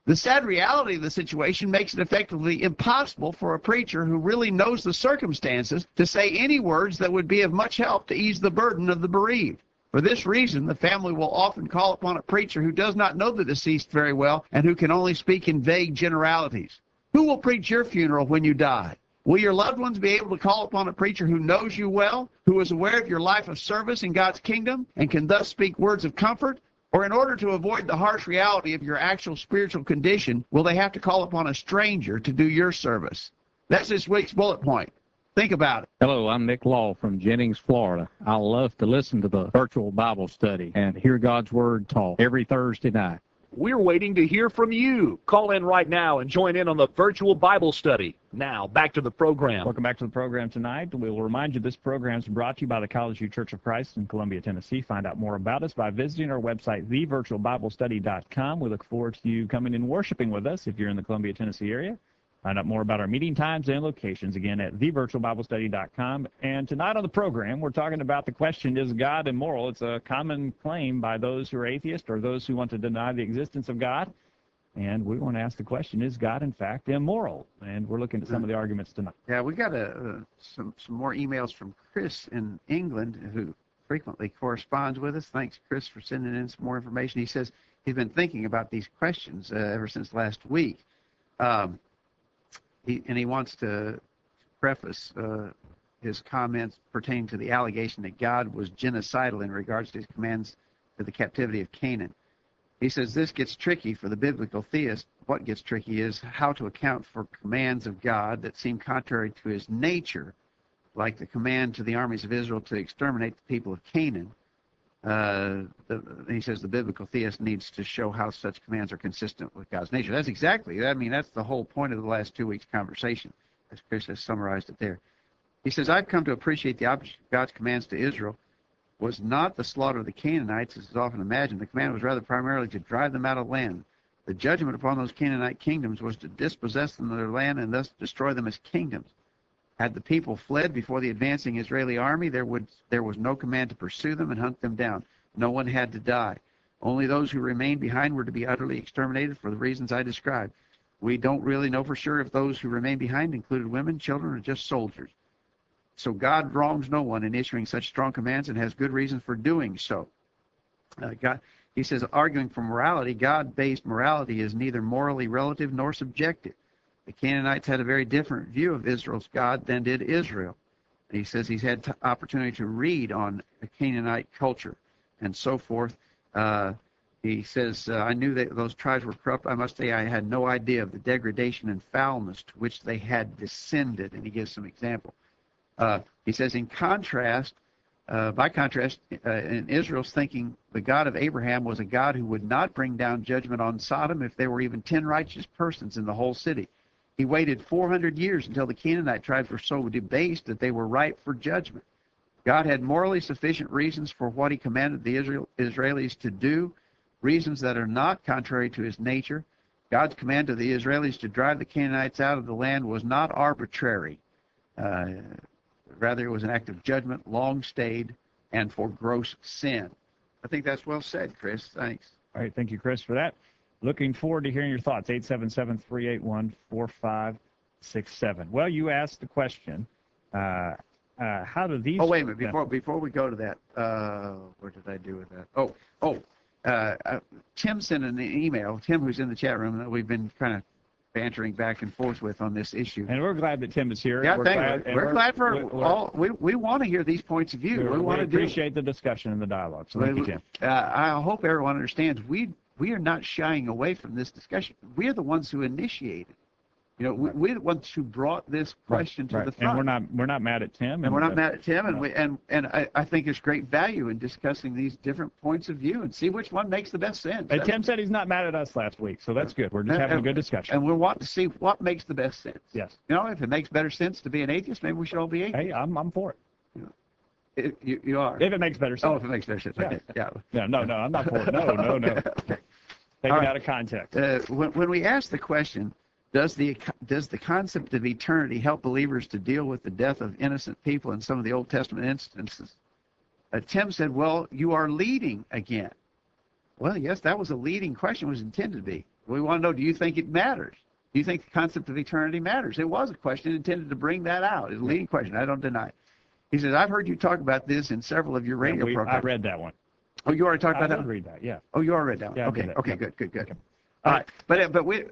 The sad reality of the situation makes it effectively impossible for a preacher who really knows the circumstances to say any words that would be of much help to ease the burden of the bereaved. For this reason, the family will often call upon a preacher who does not know the deceased very well and who can only speak in vague generalities. Who will preach your funeral when you die? Will your loved ones be able to call upon a preacher who knows you well, who is aware of your life of service in God's kingdom, and can thus speak words of comfort? Or in order to avoid the harsh reality of your actual spiritual condition, will they have to call upon a stranger to do your service? That's this week's bullet point. Think about it. Hello, I'm Nick Law from Jennings, Florida. I love to listen to the virtual Bible study and hear God's Word taught every Thursday night. We're waiting to hear from you. Call in right now and join in on the virtual Bible study. Now, back to the program. Welcome back to the program tonight. We will remind you this program is brought to you by the College View Church of Christ in Columbia, Tennessee. Find out more about us by visiting our website, thevirtualbiblestudy.com. We look forward to you coming and worshiping with us if you're in the Columbia, Tennessee area. Find out more about our meeting times and locations, again, at thevirtualbiblestudy.com. And tonight on the program, we're talking about the question, is God immoral? It's a common claim by those who are atheists or those who want to deny the existence of God. And we want to ask the question, is God, in fact, immoral? And we're looking at some of the arguments tonight. Yeah, we got some more emails from Chris in England, who frequently corresponds with us. Thanks, Chris, for sending in some more information. He says he's been thinking about these questions ever since last week. He wants to preface his comments pertaining to the allegation that God was genocidal in regards to his commands to the captivity of Canaan. He says this gets tricky for the biblical theist. What gets tricky is how to account for commands of God that seem contrary to his nature, like the command to the armies of Israel to exterminate the people of Canaan. He says the biblical theist needs to show how such commands are consistent with God's nature. That's exactly, that's the whole point of the last 2 weeks' conversation, as Chris has summarized it there. He says, I've come to appreciate the object of God's commands to Israel was not the slaughter of the Canaanites, as is often imagined. The command was rather primarily to drive them out of land. The judgment upon those Canaanite kingdoms was to dispossess them of their land and thus destroy them as kingdoms. Had the people fled before the advancing Israeli army, there was no command to pursue them and hunt them down. No one had to die. Only those who remained behind were to be utterly exterminated for the reasons I described. We don't really know for sure if those who remained behind included women, children, or just soldiers. So God wrongs no one in issuing such strong commands and has good reason for doing so. He says, arguing for morality, God-based morality is neither morally relative nor subjective. The Canaanites had a very different view of Israel's God than did Israel. And he says he's had opportunity to read on the Canaanite culture and so forth. He says, I knew that those tribes were corrupt. I must say I had no idea of the degradation and foulness to which they had descended. And he gives some example. He says, by contrast, in Israel's thinking, the God of Abraham was a God who would not bring down judgment on Sodom if there were even 10 righteous persons in the whole city. He waited 400 years until the Canaanite tribes were so debased that they were ripe for judgment. God had morally sufficient reasons for what he commanded the Israelis to do, reasons that are not contrary to his nature. God's command to the Israelis to drive the Canaanites out of the land was not arbitrary. Rather, it was an act of judgment, long stayed, and for gross sin. I think that's well said, Chris. Thanks. All right, thank you, Chris, for that. Looking forward to hearing your thoughts. 877-381-4567. Well, you asked the question, how do these... Oh, wait a minute. Before we go to that, what did I do with that? Tim sent an email. Tim, who's in the chat room, that we've been kind of bantering back and forth with on this issue. And we're glad that Tim is here. Yeah, we're glad for all. We want to hear these points of view. We appreciate the discussion and the dialogue. So thank you, Tim. I hope everyone understands we are not shying away from this discussion. We are the ones who initiated. We're the ones who brought this question to the front. And we're not mad at Tim. And we're not mad at Tim. And I think there's great value in discussing these different points of view and see which one makes the best sense. And Tim said he's not mad at us last week, so that's good. We're just having a good discussion. And we want to see what makes the best sense. Yes. If it makes better sense to be an atheist, maybe we should all be atheists. Hey, I'm for it. You are. If it makes better sense. Oh, if it makes better sense. Yeah. Okay. Yeah. No, I'm not for it. No. Okay. Take it out of context. When we ask the question, does the concept of eternity help believers to deal with the death of innocent people in some of the Old Testament instances? Tim said, well, you are leading again. Well, yes, that was a leading question, was intended to be. We want to know, do you think it matters? Do you think the concept of eternity matters? It was a question intended to bring that out. It's a leading question. I don't deny it. He says, I've heard you talk about this in several of your radio programs. I read that one. Oh, you already talked about that? I did read that, yeah. Oh, you already read that one? Yeah, okay, I did that. Okay, good. Okay. All right. But we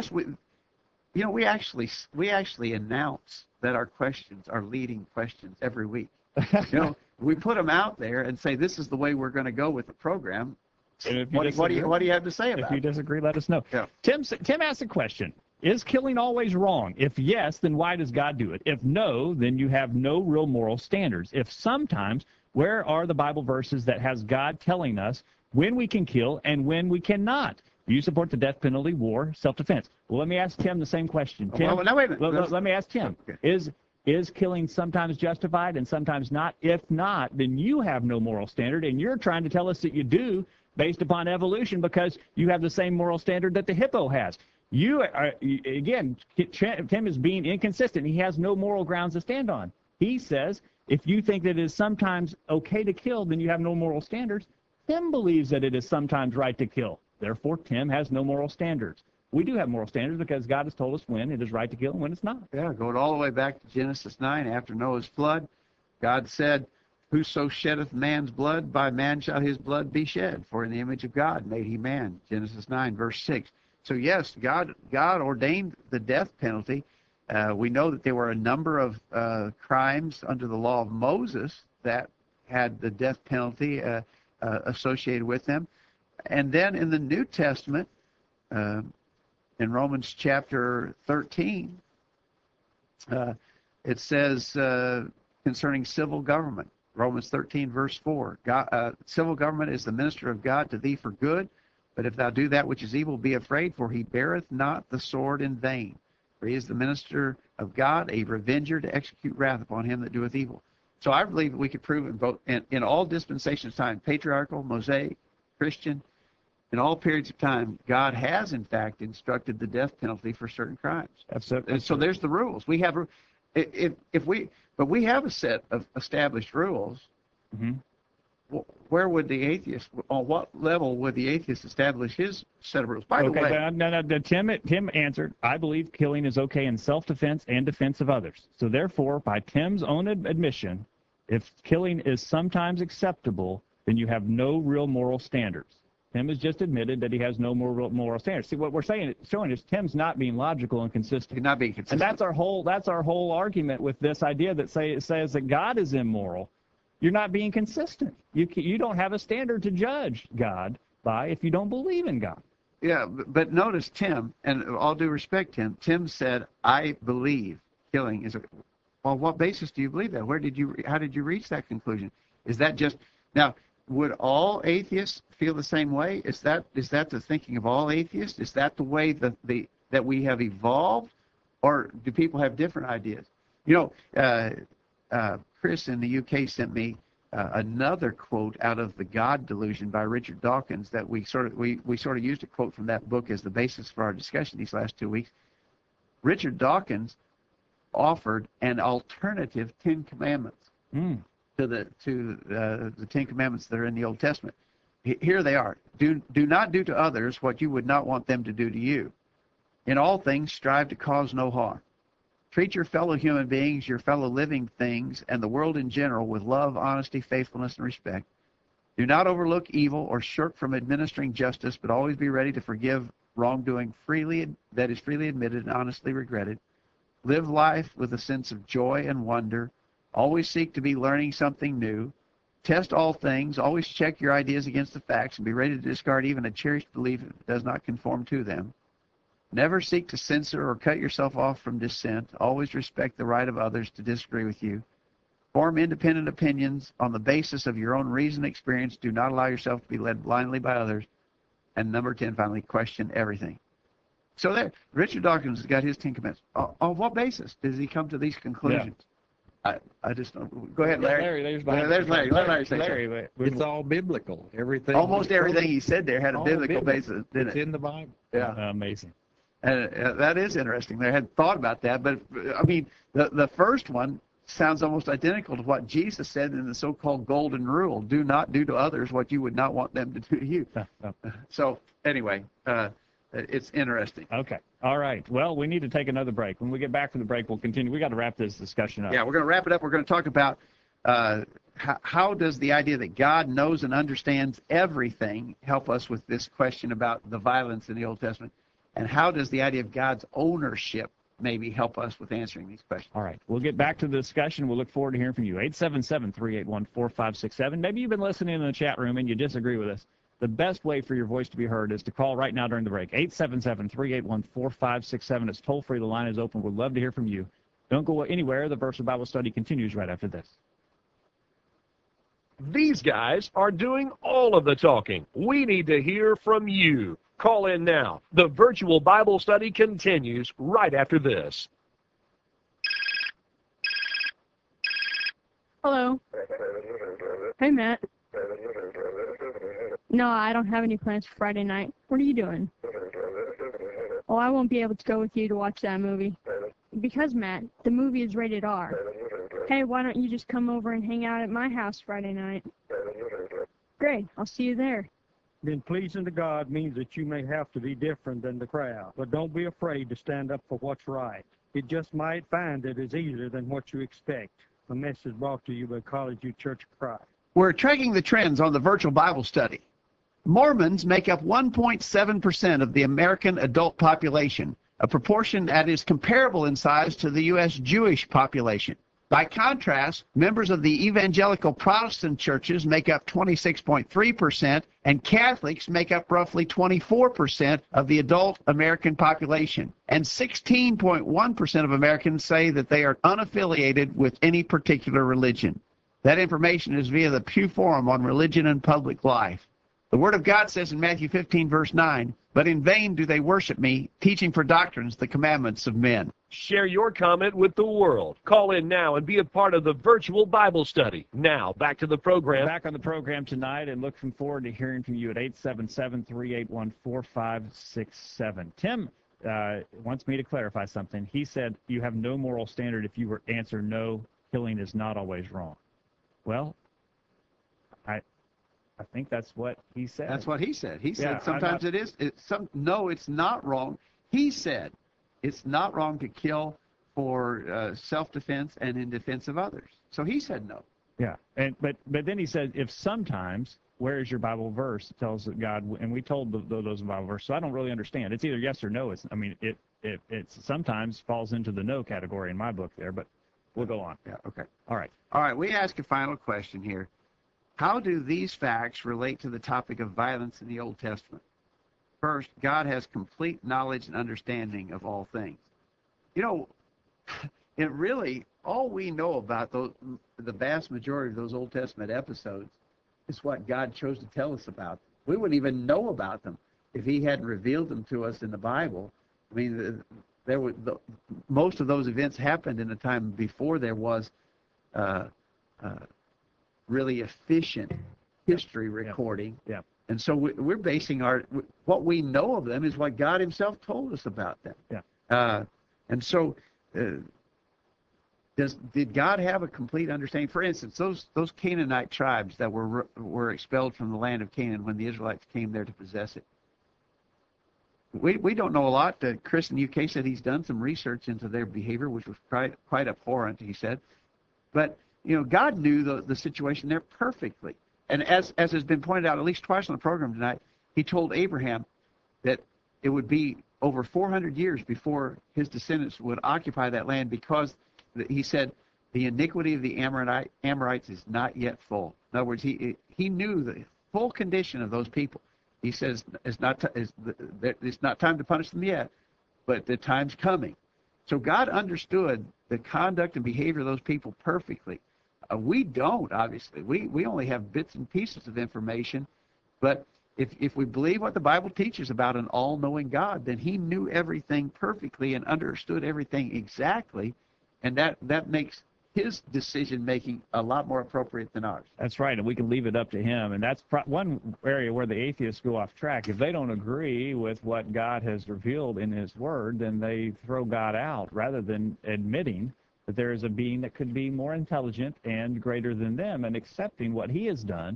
actually announce that our questions are leading questions every week. We put them out there and say, this is the way we're going to go with the program. What do you have to say about it? If you disagree, let us know. Yeah. Tim asked a question. Is killing always wrong? If yes, then why does God do it? If no, then you have no real moral standards. If sometimes, where are the Bible verses that has God telling us when we can kill and when we cannot? Do you support the death penalty, war, self-defense? Well, let me ask Tim the same question. Tim, well, now, wait a minute. let me ask Tim. Okay. Is killing sometimes justified and sometimes not? If not, then you have no moral standard, and you're trying to tell us that you do based upon evolution because you have the same moral standard that the hippo has. Again, Tim is being inconsistent. He has no moral grounds to stand on. He says if you think that it is sometimes okay to kill, then you have no moral standards. Tim believes that it is sometimes right to kill. Therefore, Tim has no moral standards. We do have moral standards because God has told us when it is right to kill and when it's not. Yeah, going all the way back to Genesis 9, after Noah's flood, God said, whoso sheddeth man's blood, by man shall his blood be shed. For in the image of God made he man. Genesis 9, verse 6. So yes, God ordained the death penalty. We know that there were a number of crimes under the law of Moses that had the death penalty associated with them. And then in the New Testament, in Romans chapter 13, it says concerning civil government, Romans 13, verse 4, civil government is the minister of God to thee for good, but if thou do that which is evil, be afraid, for he beareth not the sword in vain. For he is the minister of God, a revenger to execute wrath upon him that doeth evil. So I believe that we could prove in both in all dispensations of time, patriarchal, Mosaic, Christian, in all periods of time, God has in fact instructed the death penalty for certain crimes. So there's the rules. We have, but we have a set of established rules. Mm-hmm. Where would the atheist, on what level would the atheist establish his set of rules? By the way, no, Tim answered, I believe killing is okay in self-defense and defense of others. So therefore, by Tim's own admission, if killing is sometimes acceptable, then you have no real moral standards. Tim has just admitted that he has no moral standards. See, what we're showing is Tim's not being logical and consistent. He's not being consistent. And that's our whole argument with this idea that says that God is immoral. You're not being consistent. You don't have a standard to judge God by if you don't believe in God. Yeah, but notice Tim, and all due respect, Tim said, I believe killing is on what basis do you believe that? How did you reach that conclusion? Is that just, now, would all atheists feel the same way? Is that the thinking of all atheists? Is that the way that we have evolved? Or do people have different ideas? Chris in the UK sent me another quote out of The God Delusion by Richard Dawkins that we sort of used a quote from that book as the basis for our discussion these last 2 weeks. Richard Dawkins offered an alternative Ten Commandments to the Ten Commandments that are in the Old Testament. Here they are. Do not do to others what you would not want them to do to you. In all things, strive to cause no harm. Treat your fellow human beings, your fellow living things, and the world in general with love, honesty, faithfulness, and respect. Do not overlook evil or shirk from administering justice, but always be ready to forgive wrongdoing that is freely admitted and honestly regretted. Live life with a sense of joy and wonder. Always seek to be learning something new. Test all things. Always check your ideas against the facts and be ready to discard even a cherished belief if it does not conform to them. Never seek to censor or cut yourself off from dissent. Always respect the right of others to disagree with you. Form independent opinions on the basis of your own reason and experience. Do not allow yourself to be led blindly by others. And number 10, finally, question everything. So there, Richard Dawkins has got his 10 Commandments. On what basis does he come to these conclusions? Yeah. I just don't. Go ahead, Larry. There's Larry. Let Larry say something. It's all biblical. Everything. Almost everything he said there had a biblical basis, didn't it's it? in the Bible. Yeah. Amazing. And that is interesting. I hadn't thought about that, but I mean, the first one sounds almost identical to what Jesus said in the so-called golden rule: do not do to others what you would not want them to do to you. So anyway, it's interesting. Okay. All right. Well, we need to take another break. When we get back from the break, we'll continue. We got to wrap this discussion up. Yeah, we're going to wrap it up. We're going to talk about how does the idea that God knows and understands everything help us with this question about the violence in the Old Testament, and how does the idea of God's ownership maybe help us with answering these questions? All right. We'll get back to the discussion. We'll look forward to hearing from you. 877-381-4567. Maybe you've been listening in the chat room and you disagree with us. The best way for your voice to be heard is to call right now during the break. 877-381-4567. It's toll-free. The line is open. We'd love to hear from you. Don't go anywhere. The Virtual Bible Study continues right after this. These guys are doing all of the talking. We need to hear from you. Call in now. The Virtual Bible Study continues right after this. Hello. Hey, Matt. No, I don't have any plans for Friday night. What are you doing? Oh, I won't be able to go with you to watch that movie. Because, Matt, the movie is rated R. Hey, why don't you just come over and hang out at my house Friday night? Great, I'll see you there. Being pleasing to God means that you may have to be different than the crowd, but don't be afraid to stand up for what's right. You just might find it is easier than what you expect. A message brought to you by College View Church of Christ. We're tracking the trends on the Virtual Bible Study. Mormons make up 1.7% of the American adult population, a proportion that is comparable in size to the U.S. Jewish population. By contrast, members of the evangelical Protestant churches make up 26.3%, and Catholics make up roughly 24% of the adult American population. And 16.1% of Americans say that they are unaffiliated with any particular religion. That information is via the Pew Forum on Religion and Public Life. The Word of God says in Matthew 15, verse 9, "But in vain do they worship me, teaching for doctrines the commandments of men." Share your comment with the world. Call in now and be a part of the Virtual Bible Study. Now, back to the program. Back on the program tonight and looking forward to hearing from you at 877-381-4567. Tim wants me to clarify something. He said you have no moral standard if you answer no, killing is not always wrong. Well, I think that's what he said. That's what he said. He said Yeah, sometimes it is. No, it's not wrong. He said it's not wrong to kill for self-defense and in defense of others. So he said no. Yeah, but then he said, if sometimes, where is your Bible verse? It tells that God, and we told those Bible verses. So I don't really understand. It's either yes or no. It sometimes falls into the no category in my book there, but we'll go on. Yeah. Okay. All right. All right. We ask a final question here. How do these facts relate to the topic of violence in the Old Testament? First, God has complete knowledge and understanding of all things. You know, it really, all we know about the vast majority of those Old Testament episodes is what God chose to tell us about. We wouldn't even know about them if he hadn't revealed them to us in the Bible. I mean, most of those events happened in a time before there was really efficient history recording. Yeah. And so we're basing what we know of them is what God himself told us about them. Yeah. And so did God have a complete understanding? For instance, those Canaanite tribes that were expelled from the land of Canaan when the Israelites came there to possess it. We don't know a lot. Chris in the UK said he's done some research into their behavior, which was quite abhorrent, he said. But God knew the situation there perfectly. And as has been pointed out at least twice on the program tonight, he told Abraham that it would be over 400 years before his descendants would occupy that land because he said the iniquity of the Amorites is not yet full. In other words, he knew the full condition of those people. He says it's not time to punish them yet, but the time's coming. So God understood the conduct and behavior of those people perfectly. We don't, obviously. We only have bits and pieces of information. But if we believe what the Bible teaches about an all-knowing God, then he knew everything perfectly and understood everything exactly. And that makes his decision-making a lot more appropriate than ours. That's right, and we can leave it up to him. And that's one area where the atheists go off track. If they don't agree with what God has revealed in his word, then they throw God out rather than admitting that there is a being that could be more intelligent and greater than them and accepting what he has done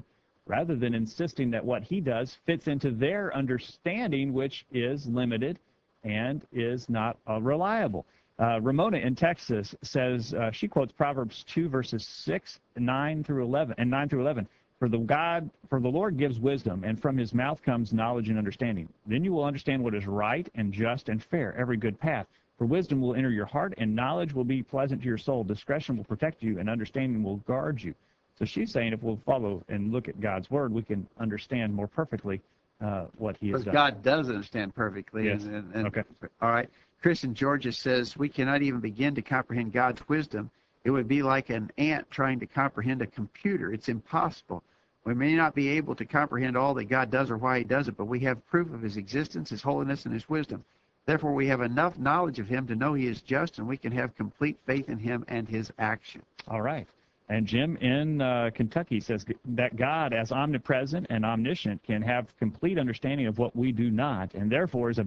rather than insisting that what he does fits into their understanding, which is limited and is not reliable. Ramona in Texas says, she quotes Proverbs 2, verses 6, 9 through 11, and 9 through 11. For the Lord gives wisdom, and from his mouth comes knowledge and understanding. Then you will understand what is right and just and fair, every good path. For wisdom will enter your heart, and knowledge will be pleasant to your soul. Discretion will protect you, and understanding will guard you. So she's saying if we'll follow and look at God's word, we can understand more perfectly what he has done. God does understand perfectly. Yes. Okay. All right. Chris in Georgia says, we cannot even begin to comprehend God's wisdom. It would be like an ant trying to comprehend a computer. It's impossible. We may not be able to comprehend all that God does or why he does it, but we have proof of his existence, his holiness, and his wisdom. Therefore, we have enough knowledge of him to know he is just, and we can have complete faith in him and his action. All right. And Jim in Kentucky says that God, as omnipresent and omniscient, can have complete understanding of what we do not, and therefore is in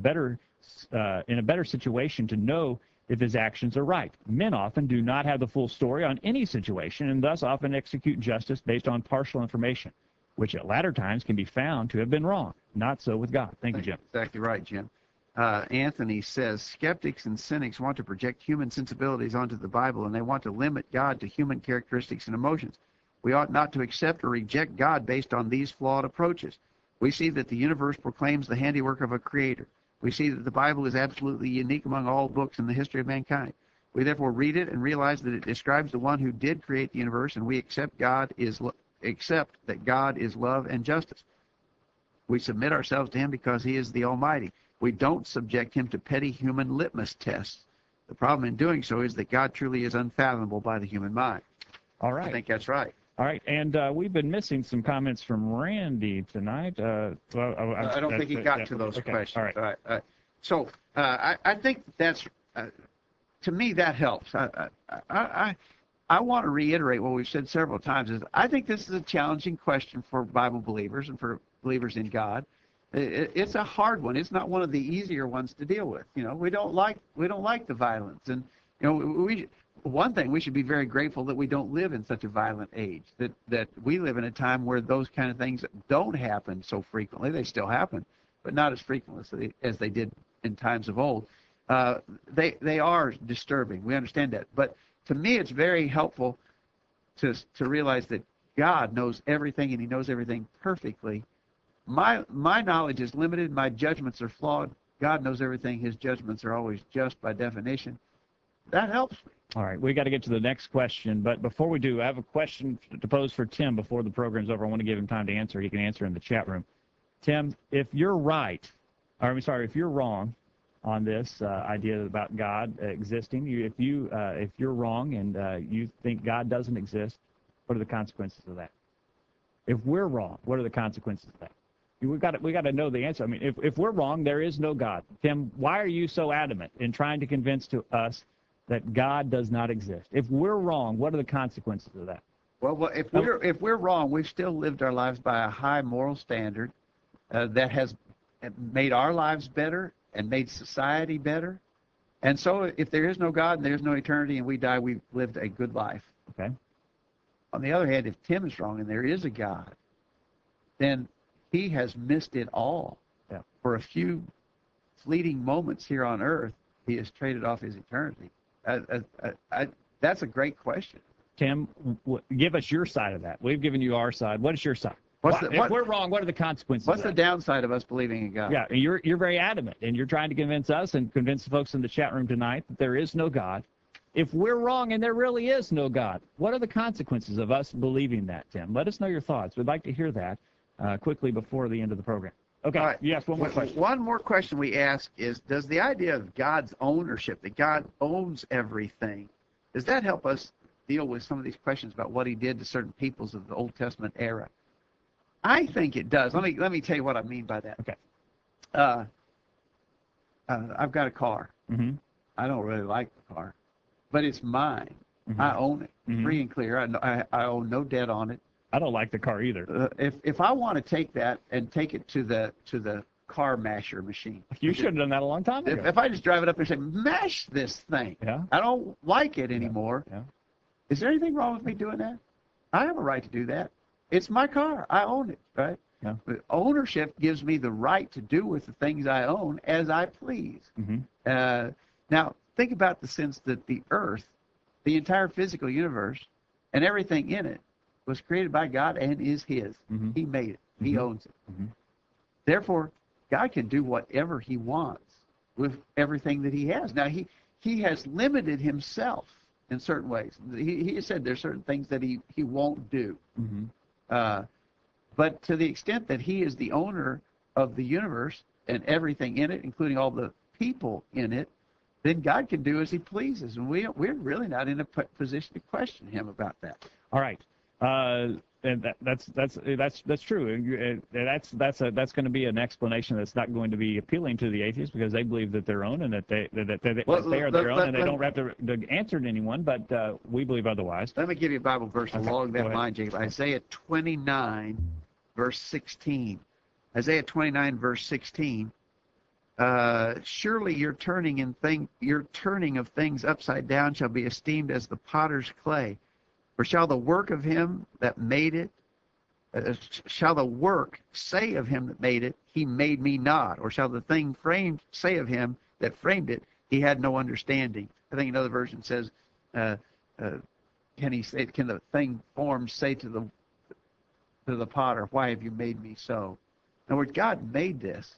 a better situation to know if his actions are right. Men often do not have the full story on any situation, and thus often execute justice based on partial information, which at latter times can be found to have been wrong. Not so with God. Thank you, Jim. Exactly right, Jim. Anthony says, skeptics and cynics want to project human sensibilities onto the Bible, and they want to limit God to human characteristics and emotions. We ought not to accept or reject God based on these flawed approaches. We see that the universe proclaims the handiwork of a creator. We see that the Bible is absolutely unique among all books in the history of mankind. We therefore read it and realize that it describes the one who did create the universe, and we accept that God is love and justice. We submit ourselves to him because he is the Almighty. We don't subject him to petty human litmus tests. The problem in doing so is that God truly is unfathomable by the human mind. All right. I think that's right. All right, and we've been missing some comments from Randy tonight. I don't think he got to those questions. All right. So I think that's, to me, that helps. I want to reiterate what we've said several times. Is I think this is a challenging question for Bible believers and for believers in God. It's a hard one. It's not one of the easier ones to deal with. You know, we don't like the violence, and you know, one thing, we should be very grateful that we don't live in such a violent age, that we live in a time where those kind of things don't happen so frequently. They still happen, but not as frequently as they did in times of old. They are disturbing. We understand that. But to me, it's very helpful to realize that God knows everything, and he knows everything perfectly. My knowledge is limited. My judgments are flawed. God knows everything. His judgments are always just by definition. That helps me. All right, we got to get to the next question, but before we do, I have a question to pose for Tim before the program's over. I want to give him time to answer. He can answer in the chat room. Tim, if you're right, or I'm sorry, if you're wrong on this idea about God existing, if you're wrong and you think God doesn't exist, what are the consequences of that? If we're wrong, what are the consequences of that? We got to know the answer. I mean, if we're wrong, there is no God. Tim, why are you so adamant in trying to convince to us that God does not exist? If we're wrong, what are the consequences of that? Well, if we're wrong, we've still lived our lives by a high moral standard that has made our lives better and made society better. And so if there is no God and there's no eternity and we die, we've lived a good life. Okay. On the other hand, if Tim is wrong and there is a God, then he has missed it all. Yeah. For a few fleeting moments here on earth, he has traded off his eternity. That's a great question. Tim, give us your side of that. We've given you our side. What is your side? If we're wrong, what are the consequences? What's the downside of us believing in God? Yeah, you're very adamant, and you're trying to convince us and convince the folks in the chat room tonight that there is no God. If we're wrong and there really is no God, what are the consequences of us believing that, Tim? Let us know your thoughts. We'd like to hear that quickly before the end of the program. Okay, right. Yes, one more question. One more question we ask is, does the idea of God's ownership, that God owns everything, does that help us deal with some of these questions about what he did to certain peoples of the Old Testament era? I think it does. Let me tell you what I mean by that. Okay. I've got a car. Mm-hmm. I don't really like the car, but it's mine. Mm-hmm. I own it, mm-hmm. free and clear. I own no debt on it. I don't like the car either. If I want to take that and take it to the car masher machine, you should have done that a long time ago. If I just drive it up and say, mash this thing, yeah. I don't like it anymore. Yeah. Is there anything wrong with me doing that? I have a right to do that. It's my car. I own it, right? Yeah. But ownership gives me the right to do with the things I own as I please. Mm-hmm. Now, think about the sense that the earth, the entire physical universe, and everything in it was created by God and is His. Mm-hmm. He made it. He Mhm. owns it. Mm-hmm. Therefore, God can do whatever He wants with everything that He has. Now, He has limited Himself in certain ways. He has said there's certain things that He won't do. Mm-hmm. But to the extent that He is the owner of the universe and everything in it, including all the people in it, then God can do as He pleases, and we're really not in a position to question Him about that. All right. And that's true. And that's going to be an explanation that's not going to be appealing to the atheists because they believe that they're own and that they are their own and they don't have to answer to anyone. But we believe otherwise. Let me give you a Bible verse Okay, along go that ahead. line, Jacob. Isaiah 29, verse 16. Isaiah 29, verse 16. Surely your turning of things upside down shall be esteemed as the potter's clay. For shall the work of him that made it, shall the work say of him that made it, he made me not? Or shall the thing framed say of him that framed it, he had no understanding? I think another version says, can the thing formed say to the potter, why have you made me so? In other words, God made this.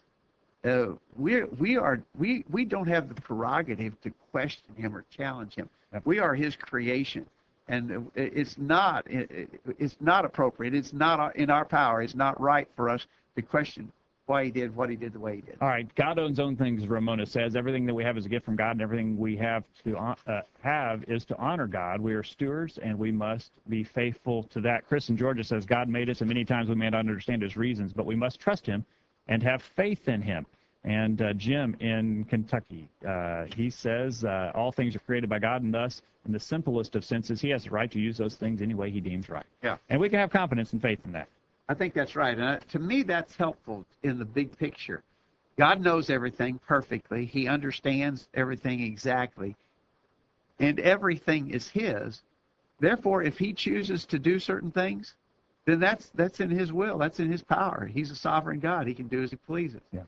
We don't have the prerogative to question Him or challenge Him. Yep. We are His creation. And it's not appropriate. It's not in our power. It's not right for us to question why He did what He did the way He did. All right. God owns own things, Ramona says. Everything that we have is a gift from God, and everything we have to have is to honor God. We are stewards, and we must be faithful to that. Chris in Georgia says, God made us, and many times we may not understand His reasons, but we must trust Him and have faith in Him. And Jim in Kentucky, he says, all things are created by God, and thus, in the simplest of senses, He has the right to use those things any way He deems right. Yeah. And we can have confidence and faith in that. I think that's right. And to me, that's helpful in the big picture. God knows everything perfectly. He understands everything exactly. And everything is His. Therefore, if He chooses to do certain things, then that's in His will. That's in His power. He's a sovereign God. He can do as He pleases. Yeah.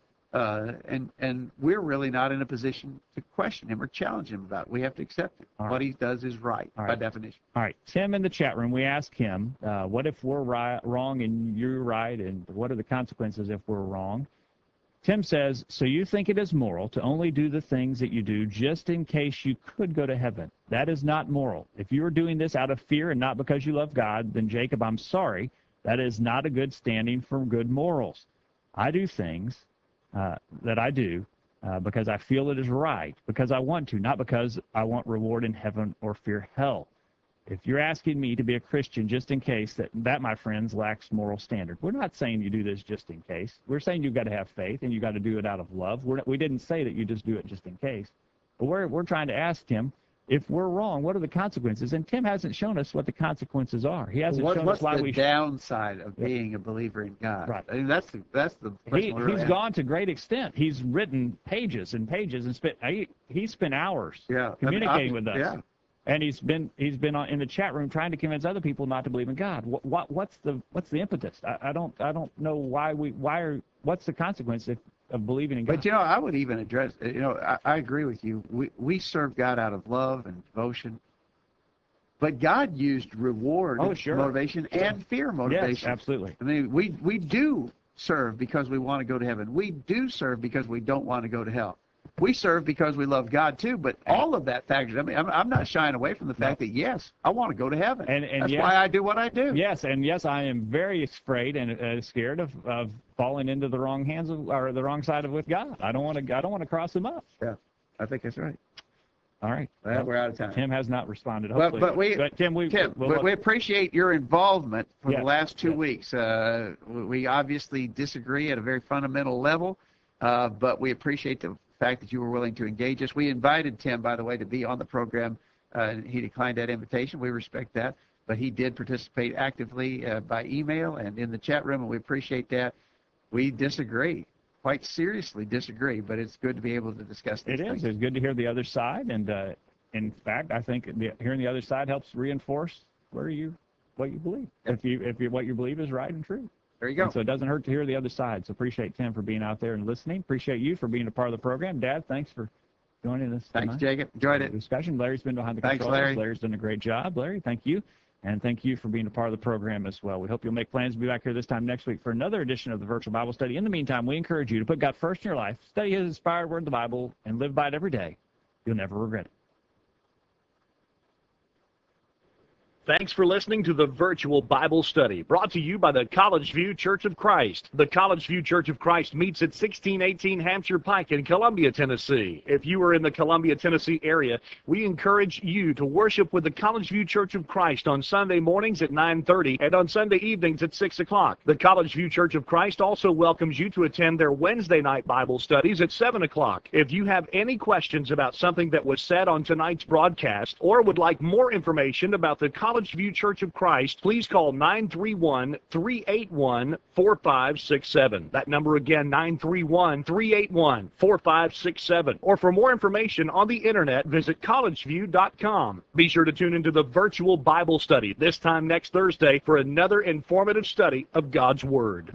And we're really not in a position to question Him or challenge Him about it. We have to accept it. All right. What He does is right, All by right. definition. All right. Tim in the chat room, we asked him, what if we're wrong and you're right, and what are the consequences if we're wrong? Tim says, so you think it is moral to only do the things that you do just in case you could go to heaven. That is not moral. If you are doing this out of fear and not because you love God, then Jacob, I'm sorry. That is not a good standing for good morals. I do things that I do because I feel it is right, because I want to, not because I want reward in heaven or fear hell. If you're asking me to be a Christian just in case, that my friends, lacks moral standard. We're not saying you do this just in case. We're saying you've got to have faith and you've got to do it out of love. We didn't say that you just do it just in case. But we're trying to ask Tim, if we're wrong, what are the consequences? And Tim hasn't shown us what the consequences are. He hasn't shown us why what's we the downside of being a believer in God? Right. I mean, that's the question we're He's asking. gone to great extent. He's written pages and pages and he spent hours communicating with us. Yeah. And he's been in the chat room trying to convince other people not to believe in God. What's the impetus? I don't know what's the consequence of believing in God. But I would even address. I agree with you. We serve God out of love and devotion. But God used reward motivation and fear motivation. Yes, absolutely. I mean, we do serve because we want to go to heaven. We do serve because we don't want to go to hell. We serve because we love God too, but all of that factors. I mean, I'm not shying away from the fact that yes, I want to go to heaven. And that's yes, why I do what I do. Yes, and yes, I am very afraid and scared of falling into the wrong hands or the wrong side with God. I don't want to cross Him up. Yeah, I think that's right. All right. Well, we're out of time. Tim has not responded. But Tim, we appreciate your involvement for the last 2 weeks. We obviously disagree at a very fundamental level, but we appreciate the fact that you were willing to engage us. We invited Tim, by the way, to be on the program. He declined that invitation. We respect that, but he did participate actively by email and in the chat room, and we appreciate that. We disagree, quite seriously disagree, but it's good to be able to discuss these things. It's good to hear the other side, and in fact, I think hearing the other side helps reinforce where you what you believe. If what you believe is right and true. There you go. And so it doesn't hurt to hear the other side. So appreciate Tim for being out there and listening. Appreciate you for being a part of the program. Dad, thanks for joining us Thanks, tonight. Jacob. Enjoyed it. Discussion. Larry's been behind the Thanks, controls. Larry. Larry's done a great job. Larry, thank you. And thank you for being a part of the program as well. We hope you'll make plans to be back here this time next week for another edition of the Virtual Bible Study. In the meantime, we encourage you to put God first in your life, study His inspired word, the Bible, and live by it every day. You'll never regret it. Thanks for listening to the Virtual Bible Study, brought to you by the College View Church of Christ. The College View Church of Christ meets at 1618 Hampshire Pike in Columbia, Tennessee. If you are in the Columbia, Tennessee area, we encourage you to worship with the College View Church of Christ on Sunday mornings at 9:30 and on Sunday evenings at 6 o'clock. The College View Church of Christ also welcomes you to attend their Wednesday night Bible studies at 7 o'clock. If you have any questions about something that was said on tonight's broadcast or would like more information about the College View Church of Christ, please call 931-381-4567. That number again, 931-381-4567. Or for more information on the internet, visit collegeview.com. Be sure to tune into the Virtual Bible Study this time next Thursday for another informative study of God's Word.